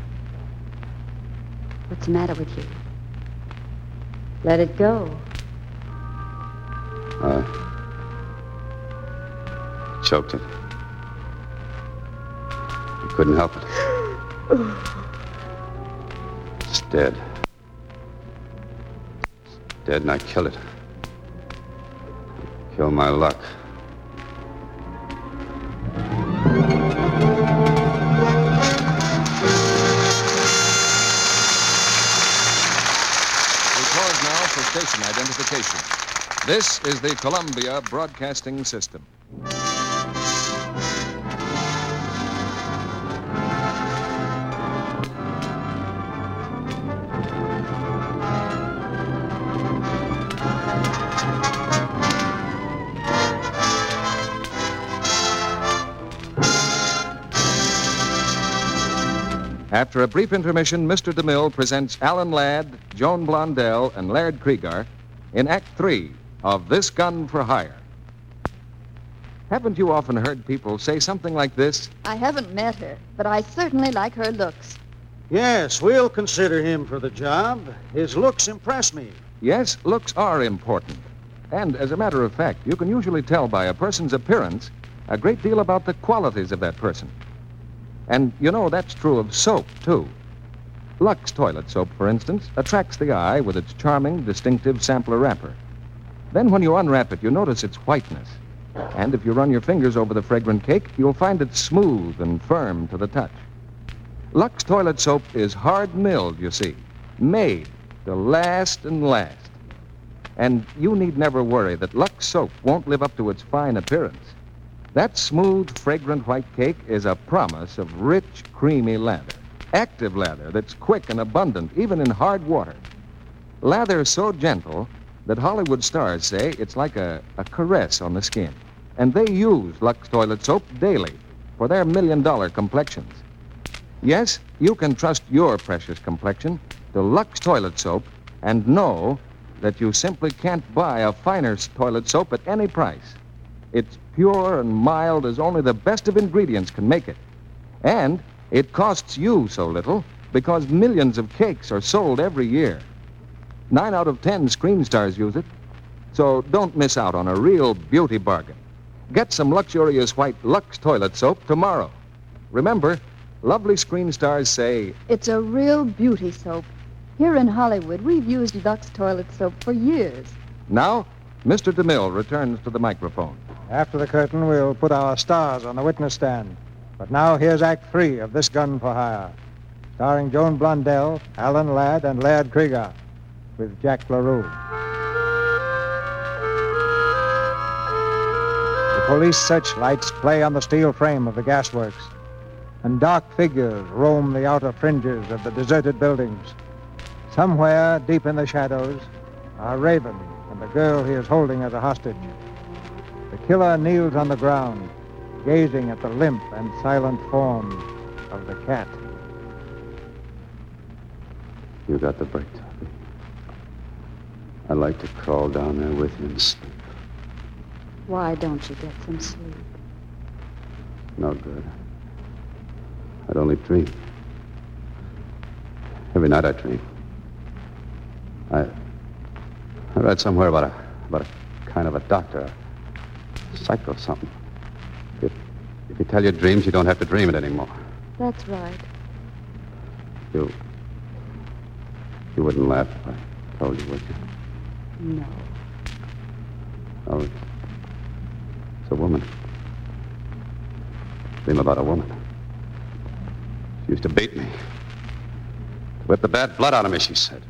What's the matter with you? Let it go.
I choked it. I couldn't help it. It's dead. It's dead, and I killed it. Killed my luck.
We pause now for station identification. This is the Columbia Broadcasting System. After a brief intermission, Mister DeMille presents Alan Ladd, Joan Blondell, and Laird Krieger in Act Three of This Gun for Hire. Haven't you often heard people say something like this?
I haven't met her, but I certainly like her looks.
Yes, we'll consider him for the job. His looks impress me.
Yes, looks are important. And as a matter of fact, you can usually tell by a person's appearance a great deal about the qualities of that person. And, you know, that's true of soap, too. Lux toilet soap, for instance, attracts the eye with its charming, distinctive sampler wrapper. Then when you unwrap it, you notice its whiteness. And if you run your fingers over the fragrant cake, you'll find it smooth and firm to the touch. Lux toilet soap is hard-milled, you see, made to last and last. And you need never worry that Lux soap won't live up to its fine appearance. That smooth, fragrant white cake is a promise of rich, creamy lather. Active lather that's quick and abundant, even in hard water. Lather so gentle that Hollywood stars say it's like a, a caress on the skin. And they use Lux toilet soap daily for their million-dollar complexions. Yes, you can trust your precious complexion to Lux toilet soap and know that you simply can't buy a finer toilet soap at any price. It's pure and mild as only the best of ingredients can make it. And it costs you so little because millions of cakes are sold every year. Nine out of ten screen stars use it. So don't miss out on a real beauty bargain. Get some luxurious white Lux toilet soap tomorrow. Remember, lovely screen stars say,
It's a real beauty soap. Here in Hollywood, we've used Lux toilet soap for years.
now, Mister DeMille returns to the microphone.
After the curtain, we'll put our stars on the witness stand. But now here's Act Three of This Gun for Hire, starring Joan Blondell, Alan Ladd, and Laird Krieger, with Jack LaRue. The police searchlights play on the steel frame of the gasworks, and dark figures roam the outer fringes of the deserted buildings. Somewhere, deep in the shadows, are Raven and the girl he is holding as a hostage. The killer kneels on the ground, gazing at the limp and silent form of the cat.
You got the break, Toppy. I'd like to crawl down there with you and sleep.
Why don't you get some sleep?
No good. I'd only dream. Every night I dream. I, I read somewhere about a, about a kind of a doctor, a psycho something. If, if you tell your dreams, you don't have to dream it anymore.
That's right.
You, you wouldn't laugh if I told you, would you?
No.
Oh, it's, it's a woman. Dream about a woman. She used to beat me. To whip the bad blood out of me, she said.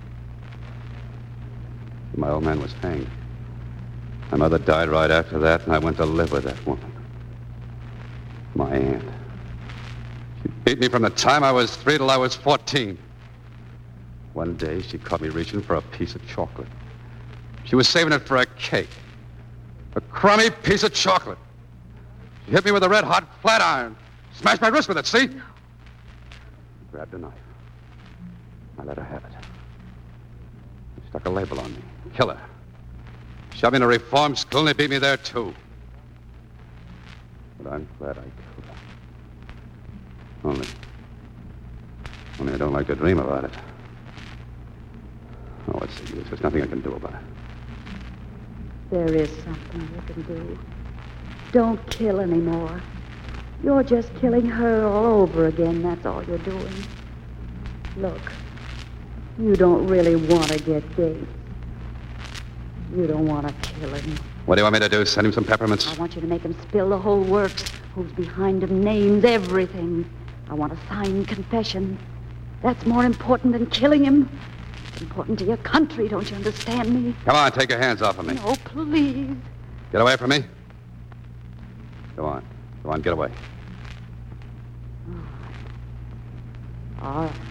My old man was hanged. My mother died right after that, and I went to live with that woman. My aunt. She beat me from the time I was three till I was fourteen. One day, she caught me reaching for a piece of chocolate. She was saving it for a cake. A crummy piece of chocolate. She hit me with a red-hot flat iron. Smashed my wrist with it, see? No. Grabbed a knife. I let her have it. She stuck a label on me. Killer. Shoved me in a reform school, and they beat me there, too. But I'm glad I killed her. Only... Only I don't like to dream about it. Oh, what's the use? There's nothing I can do about it.
There is something you can do. Don't kill anymore. You're just killing her all over again. That's all you're doing. Look, you don't really want to get Gates. You don't want to kill him.
What do you want me to do? Send him some peppermints?
I want you to make him spill the whole works. Who's behind him, names, everything. I want a signed confession. That's more important than killing him. It's important to your country, don't you understand me?
Come on, take your hands off of me.
No, please.
Get away from me. Go on. Go on, get away.
All right.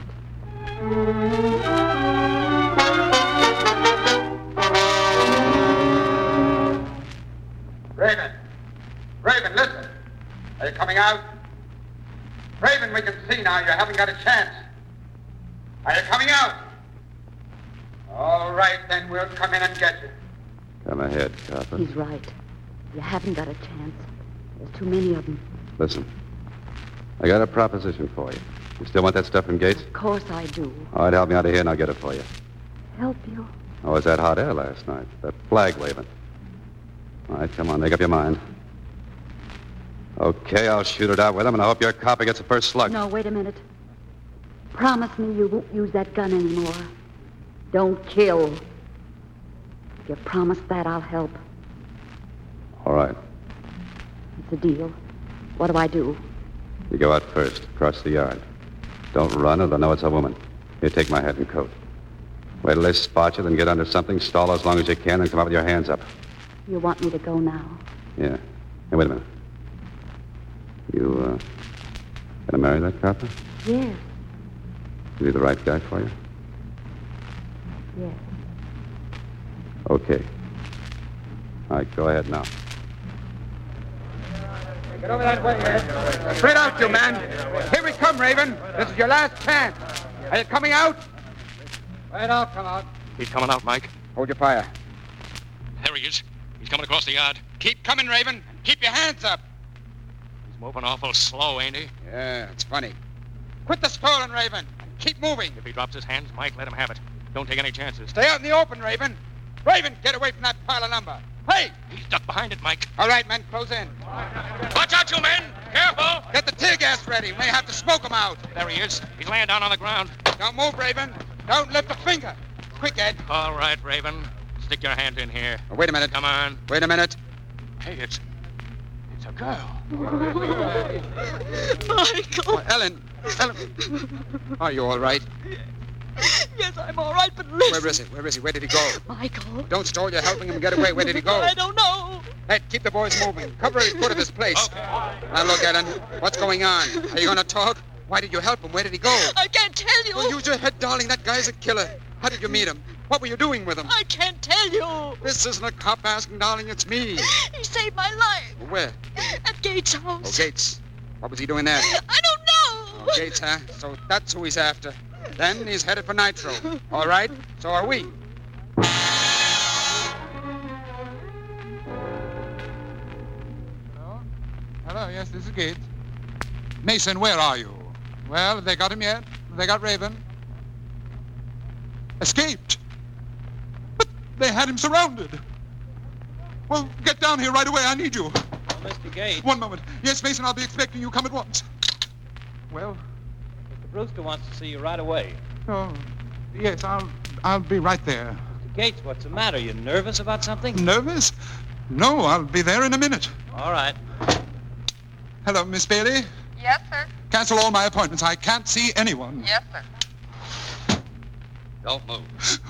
Raven. Raven, listen. Are you coming out? Raven, we can see now you haven't got a chance. Are you coming out? All right, then we'll come in and get you.
Come ahead, Copper.
He's right. You haven't got a chance. There's too many of them.
Listen, I got a proposition for you. You still want that stuff from Gates?
Of course I do.
All right, help me out of here and I'll get it for you.
Help you?
Oh, was that hot air last night? That flag waving. All right, come on, make up your mind. Okay, I'll shoot it out with him, and I hope your copper gets the first slug.
No, wait a minute. Promise me you won't use that gun anymore. Don't kill. If you promise that, I'll help.
All right.
It's a deal. What do I do?
You go out first, across the yard. Don't run or they'll know it's a woman. Here, take my hat and coat. Wait till they spot you, then get under something, stall as long as you can, and come up with your hands up.
You want me to go now?
Yeah. Hey, wait a minute. You, uh, gonna marry that copper?
Yes.
Is he the right guy for you?
Yes.
Okay. All right, go ahead now.
Get over that way, Ed. Straight out, you man. Here we come, Raven. This is your last chance. Are you coming out? Right, I'll come out.
He's coming out, Mike.
Hold your fire.
There he is. He's coming across the yard.
Keep coming, Raven. Keep your hands up.
He's moving awful slow, ain't he?
Yeah, it's funny.
Quit the stalling, Raven. Keep moving.
If he drops his hands, Mike, let him have it. Don't take any chances.
Stay out in the open, Raven. Raven, get away from that pile of lumber. Hey!
He's ducked behind it, Mike.
All right, men, close in.
Watch out, you men! Careful!
Get the tear gas ready. We may have to smoke him out.
There he is. He's laying down on the ground.
Don't move, Raven. Don't lift a finger. Quick, Ed.
All right, Raven. Stick your hand in here.
Oh, wait a minute.
Come on.
Wait a minute.
Hey, it's... It's a girl.
Michael.
Oh, Ellen. Ellen. Are you all right?
Yes, I'm all right, but listen.
Where is he? Where is he? Where did he go?
Michael.
Don't stall. You're helping him get away. Where did he go?
I don't know.
Ed, keep the boys moving. Cover every foot of this place. Now, look, Ellen. What's going on? Are you going to talk? Why did you help him? Where did he go?
I can't tell you.
Well, use your head, darling. That guy's a killer. How did you meet him? What were you doing with him?
I can't tell you.
This isn't a cop asking, darling. It's me.
He saved my life.
Where?
At Gates' house.
Oh, Gates. What was he doing there?
I don't know.
Oh, Gates, huh? So that's who he's after. Then he's headed for Nitro. All right? So are we.
Hello? Hello, yes, this is Gates. Mason, where are you? Well, have they got him yet? Have they got Raven? Escaped? But they had him surrounded. Well, get down here right away. I need you.
Well, Mister Gates.
One moment. Yes, Mason, I'll be expecting you. Come at once. Well?
Mister Brewster wants to see you right away.
Oh, yes, I'll I'll be right there.
Mister Gates, what's the matter? You nervous about something?
Nervous? No, I'll be there in a minute.
All right.
Hello, Miss Bailey.
Yes, sir.
Cancel all my appointments. I can't see anyone.
Yes, sir.
Don't move.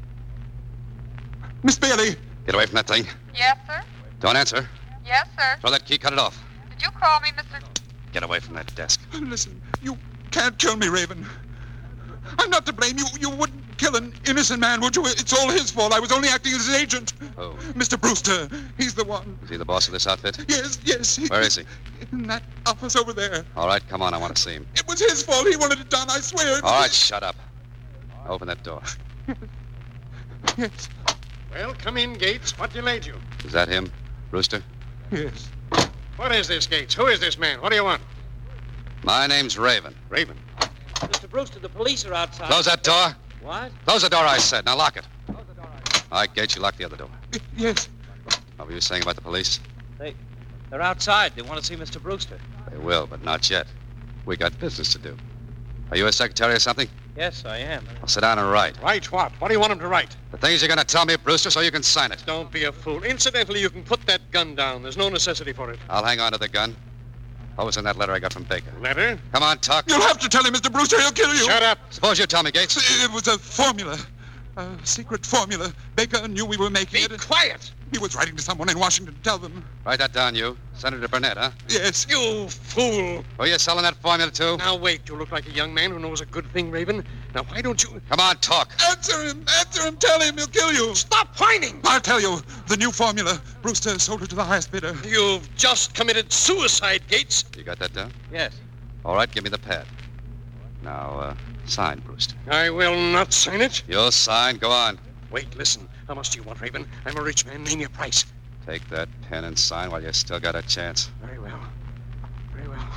Miss Bailey.
Get away from that thing.
Yes, sir.
Don't answer.
Yes, sir.
Throw that key, cut it off.
Did you call me, Mister...
Get away from that desk.
Listen, you can't kill me, Raven. I'm not to blame. You you wouldn't kill an innocent man, would you? It's all his fault. I was only acting as his agent.
Who?
Mister Brewster. He's the one.
Is he the boss of this outfit?
Yes, yes. He,
Where is he?
In that office over there.
All right, come on. I want to see him.
It was his fault. He wanted it done, I swear.
All right, shut up. Open that door.
Yes.
Well, come in, Gates. What delayed you?
Is that him, Brewster?
Yes.
What is this, Gates? Who is this man? What do you want?
My name's Raven.
Raven.
Mister Brewster, the police are outside.
Close that door.
What?
Close the door, I said. Now lock it. All right, Gates, you lock the other door.
Yes.
What were you saying about the police?
They, they're outside. They want to see Mister Brewster.
They will, but not yet. We got business to do. Are you a secretary or something?
Yes, I am.
Well, sit down and write.
Write what? What do you want him to write?
The things you're going to tell me, Brewster, so you can sign it.
Don't be a fool. Incidentally, you can put that gun down. There's no necessity for it.
I'll hang on to the gun. What was in that letter I got from Baker?
Letter?
Come on, talk.
You'll have to tell him, Mister Brewster. He'll kill you.
Shut up.
Suppose you tell me, Gates.
It was a formula. A secret formula. Baker knew we were making
Be
it.
quiet.
He was writing to someone in Washington to tell them.
Write that down, you. Senator Burnett, huh?
Yes.
You fool.
Were you selling that formula, too?
Now, wait. You look like a young man who knows a good thing, Raven. Now, why don't you...
Come on, talk.
Answer him. Answer him. Tell him. He'll kill you.
Stop whining.
I'll tell you. The new formula. Brewster sold it to the highest bidder.
You've just committed suicide, Gates.
You got that down?
Yes.
All right, give me the pad. Now, uh, sign, Brewster.
I will not sign it.
You'll sign. Go on.
Wait, listen. How much do you want, Raven? I'm a rich man. Name your price.
Take that pen and sign while you still got a chance.
Very well. Very well.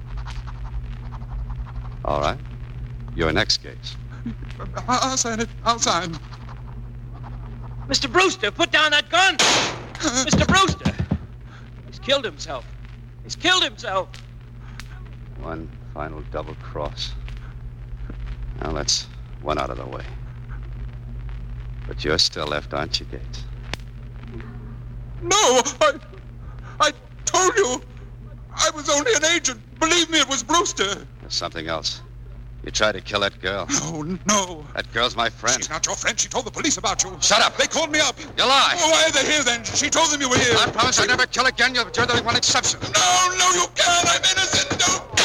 All right. You're next, Gates.
I'll sign it. I'll sign.
Mister Brewster, put down that gun! Mister Brewster! He's killed himself. He's killed himself.
One final double cross. Now that's one out of the way. But you're still left, aren't you, Gates?
No! I... I told you! I was only an agent. Believe me, it was Brewster.
There's something else. You tried to kill that girl.
No, no.
That girl's my friend.
She's not your friend. She told the police about you.
Shut up.
They called me up.
You lie.
Oh, why are they here, then? She told them you were here.
I promise I'll never kill again. You're the one exception.
No, no, you can't. I'm innocent. Don't.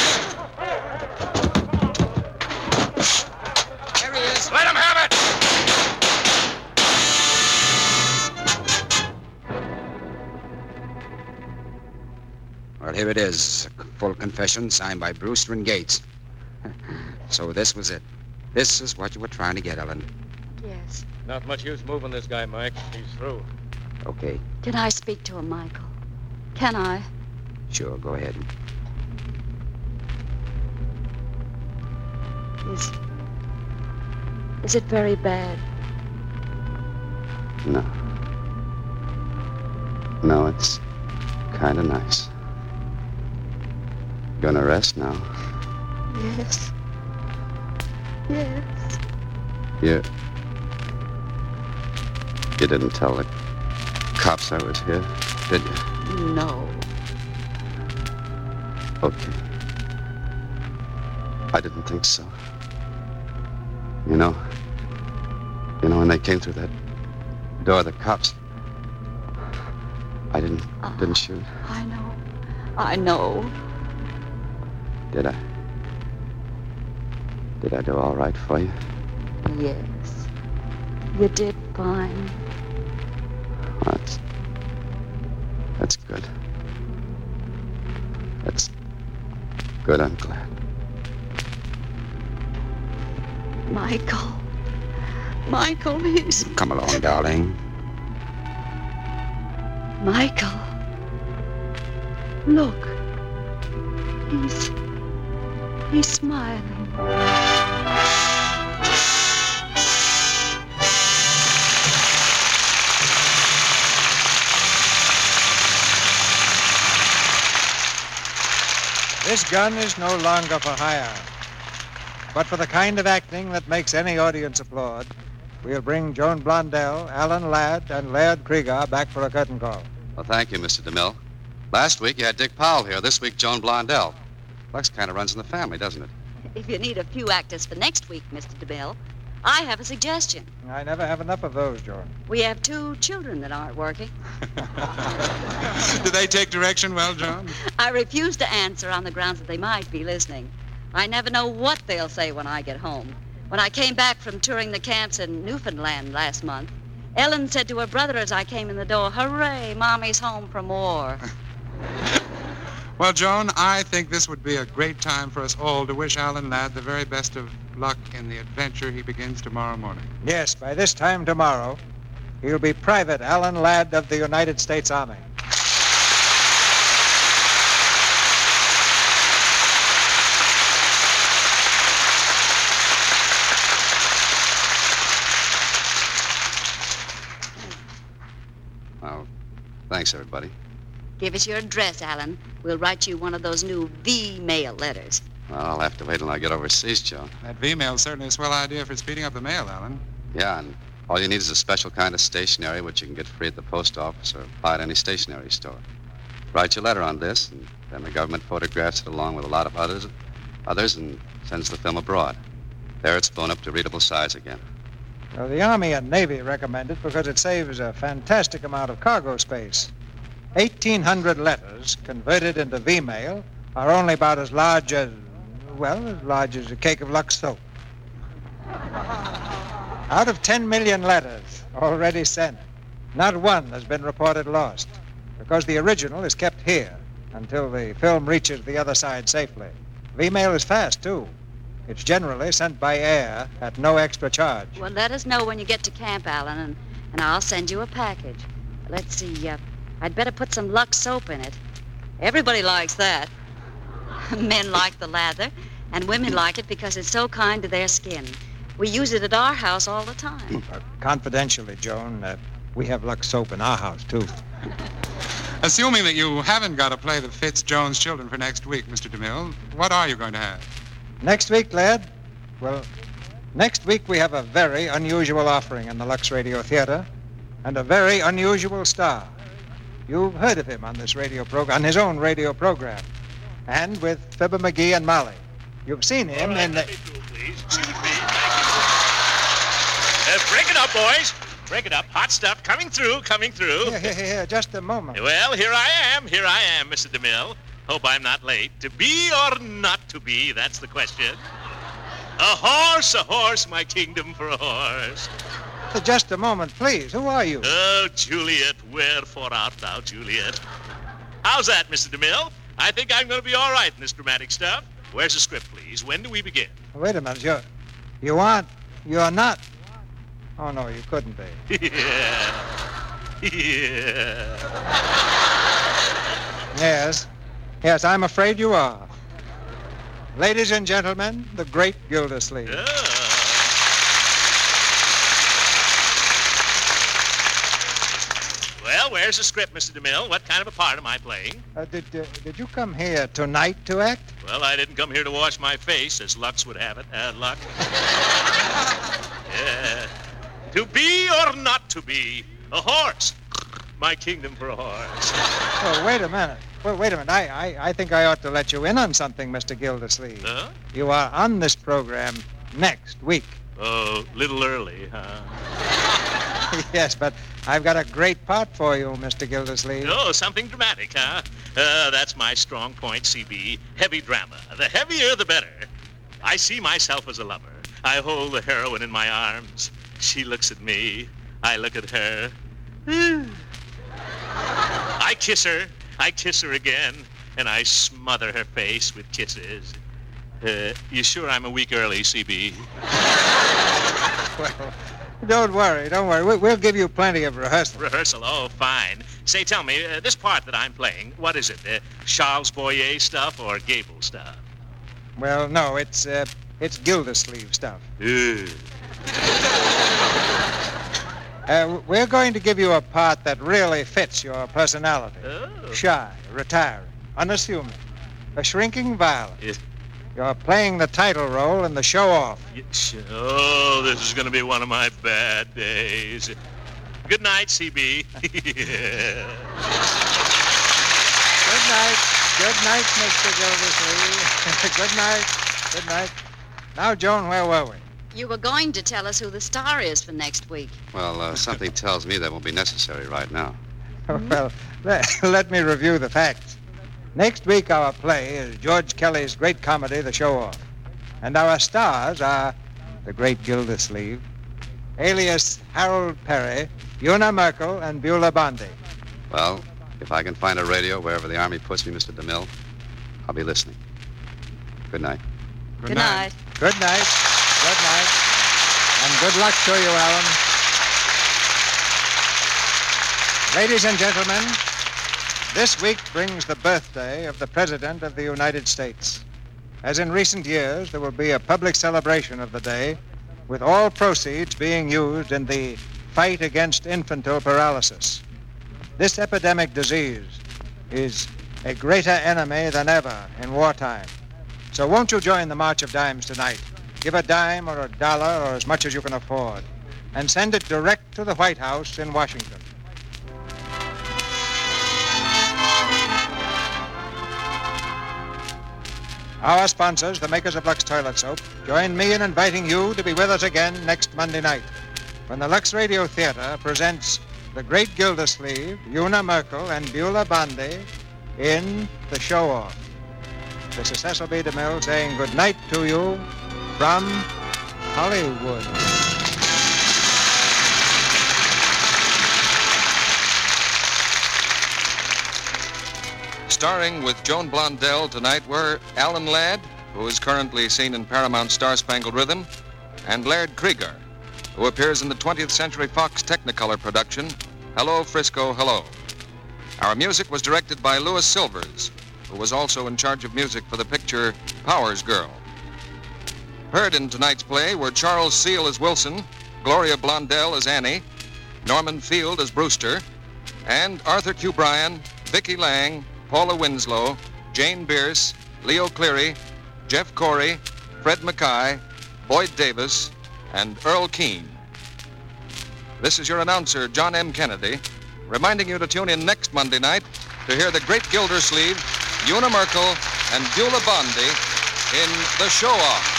There he is.
Let him have it!
Well, here it is. A full confession signed by Brewster and Gates. So this was it. This is what you were trying to get, Ellen.
Yes.
Not much use moving this guy, Mike. He's through.
Okay,
Can I speak to him, Michael? Can I?
sure, go ahead.
Is. Is it very bad?
No. No, it's kind of nice. Gonna rest now.
Yes. Yes.
You... You didn't tell the cops I was here, did you?
No.
Okay. I didn't think so. You know... You know, when they came through that door, the cops... I didn't...
Uh,
didn't shoot.
I know. I know.
Did I? Did I do all right for you?
Yes. You did fine.
That's... That's good. That's good, I'm glad.
Michael. Michael, he's...
Come along, darling.
Michael. Look. He's... He's smiling.
This gun is no longer for hire. But for the kind of acting that makes any audience applaud, we'll bring Joan Blondell, Alan Ladd, and Laird Krieger back for a curtain call.
Well, thank you, Mister DeMille. Last week you had Dick Powell here. This week, Joan Blondell. Lux kind of runs in the family, doesn't it?
If you need a few actors for next week, Mister DeMille, I have a suggestion.
I never have enough of those, Joan.
We have two children that aren't working.
Do they take direction well, John?
I refuse to answer on the grounds that they might be listening. I never know what they'll say when I get home. When I came back from touring the camps in Newfoundland last month, Ellen said to her brother as I came in the door, "Hooray, Mommy's home from war."
Well, Joan, I think this would be a great time for us all to wish Alan Ladd the very best of luck in the adventure he begins tomorrow morning.
Yes, by this time tomorrow, he'll be Private Alan Ladd of the United States Army.
Well, thanks, everybody.
Give us your address, Alan. We'll write you one of those new V-mail letters.
Well, I'll have to wait till I get overseas, Joan.
That V-mail's certainly a swell idea for speeding up the mail, Alan.
Yeah, and all you need is a special kind of stationery, which you can get free at the post office or buy at any stationery store. Write your letter on this, and then the government photographs it along with a lot of others, others and sends the film abroad. There it's blown up to readable size again.
Well, the Army and Navy recommend it because it saves a fantastic amount of cargo space. eighteen hundred letters converted into V-mail are only about as large as, well, as large as a cake of Lux soap. Out of ten million letters already sent, not one has been reported lost because the original is kept here until the film reaches the other side safely. V-mail is fast, too. It's generally sent by air at no extra charge.
Well, let us know when you get to camp, Alan, and, and I'll send you a package. Let's see, uh, I'd better put some Lux soap in it. Everybody likes that. Men like the lather, and women like it because it's so kind to their skin. We use it at our house all the time.
Uh, confidentially, Joan, uh, we have Lux soap in our house, too.
Assuming that you haven't got a play that fits Joan's children for next week, Mister DeMille, what are you going to have?
Next week, lad? Well, next week we have a very unusual offering in the Lux Radio Theater and a very unusual star. You've heard of him on this radio program, on his own radio program, and with Fibber McGee and Molly. You've seen him in the...
Excuse me. Uh, break it up, boys. Break it up. Hot stuff coming through, coming through.
Here, here, here, just a moment.
Well, here I am. Here I am, Mister DeMille. Hope I'm not late. To be or not to be, that's the question. A horse, a horse, my kingdom for a horse.
Uh, just a moment, please. Who are you?
Oh, Juliet, wherefore art thou, Juliet? How's that, Mister DeMille? I think I'm going to be all right in this dramatic stuff. Where's the script, please? When do we begin?
Wait a minute. You're... You aren't... You're not... Oh, no, you couldn't be.
Yeah. Yeah.
Yes. Yes, I'm afraid you are. Ladies and gentlemen, the great Gildersleeve.
Yeah. Well, where's the script, Mister DeMille? What kind of a part am I playing?
Uh, did, uh, did you come here tonight to act?
Well, I didn't come here to wash my face, as Lux would have it. Uh, Luck. Yeah. To be or not to be, a horse. My kingdom for a horse.
Well, wait a minute. Well, wait a minute. I, I, I think I ought to let you in on something, Mister Gildersleeve.
Huh?
You are on this program next week.
Oh, little early, huh?
Yes, but I've got a great part for you, Mister Gildersleeve.
Oh, something dramatic, huh? Uh, that's my strong point, C B. Heavy drama. The heavier, the better. I see myself as a lover. I hold the heroine in my arms. She looks at me. I look at her. I kiss her. I kiss her again, and I smother her face with kisses. Uh, you sure I'm a week early, C B?
Well, don't worry, don't worry. We- We'll give you plenty of rehearsal.
Rehearsal? Oh, fine. Say, tell me, uh, this part that I'm playing, what is it? Uh, Charles Boyer stuff or Gable stuff?
Well, no, it's uh, it's Gildersleeve stuff.
Ugh.
Uh, we're going to give you a part that really fits your personality.
Oh.
Shy, retiring, unassuming, a shrinking violet.
Yeah.
You're playing the title role in the show-off.
Yeah, sh- Oh, this is going to be one of my bad days. Good night, C B.
Good night. Good night, Mister Gildersleeve. Good night. Good night. Now, Joan, where were we?
You were going to tell us who the star is for next week.
Well, uh, something tells me that won't be necessary right now.
Well, let, let me review the facts. Next week, our play is George Kelly's great comedy, The Show-Off. And our stars are the great Gildersleeve, alias Harold Perry, Una Merkel, and Beulah Bondi.
Well, if I can find a radio wherever the Army puts me, Mister DeMille, I'll be listening. Good night.
Good,
Good night.
Good night. Good night. And good luck to you, Alan. Ladies and gentlemen, this week brings the birthday of the President of the United States. As in recent years, there will be a public celebration of the day, with all proceeds being used in the fight against infantile paralysis. This epidemic disease is a greater enemy than ever in wartime. So won't you join the March of Dimes tonight? Give a dime or a dollar or as much as you can afford, and send it direct to the White House in Washington. Our sponsors, the makers of Lux Toilet Soap, join me in inviting you to be with us again next Monday night when the Lux Radio Theater presents the great Gildersleeve, Una Merkel, and Beulah Bondi in The Show-Off. This is Cecil B. DeMille saying good night to you from Hollywood.
Starring with Joan Blondell tonight were Alan Ladd, who is currently seen in Paramount's Star-Spangled Rhythm, and Laird Krieger, who appears in the twentieth Century Fox Technicolor production, Hello, Frisco, Hello. Our music was directed by Louis Silvers, who was also in charge of music for the picture Powers Girl. Heard in tonight's play were Charles Seal as Wilson, Gloria Blondell as Annie, Norman Field as Brewster, and Arthur Q. Bryan, Vicki Lang, Paula Winslow, Jane Bierce, Leo Cleary, Jeff Corey, Fred Mackay, Boyd Davis, and Earl Keane. This is your announcer, John M. Kennedy, reminding you to tune in next Monday night to hear the great Gildersleeve, Una Merkel, and Beulah Bondi in The Show-Off.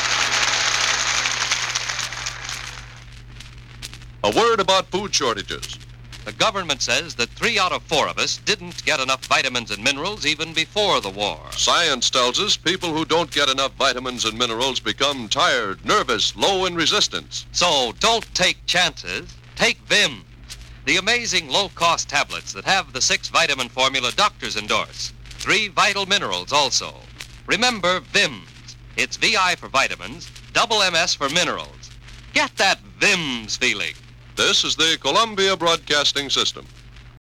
A word about food shortages. The government says that three out of four of us didn't get enough vitamins and minerals even before the war.
Science tells us people who don't get enough vitamins and minerals become tired, nervous, low in resistance.
So don't take chances. Take Vims, the amazing low-cost tablets that have the six vitamin formula doctors endorse. Three vital minerals also. Remember Vims. It's V I for vitamins, double M S for minerals. Get that Vim's feeling.
This is the Columbia Broadcasting System.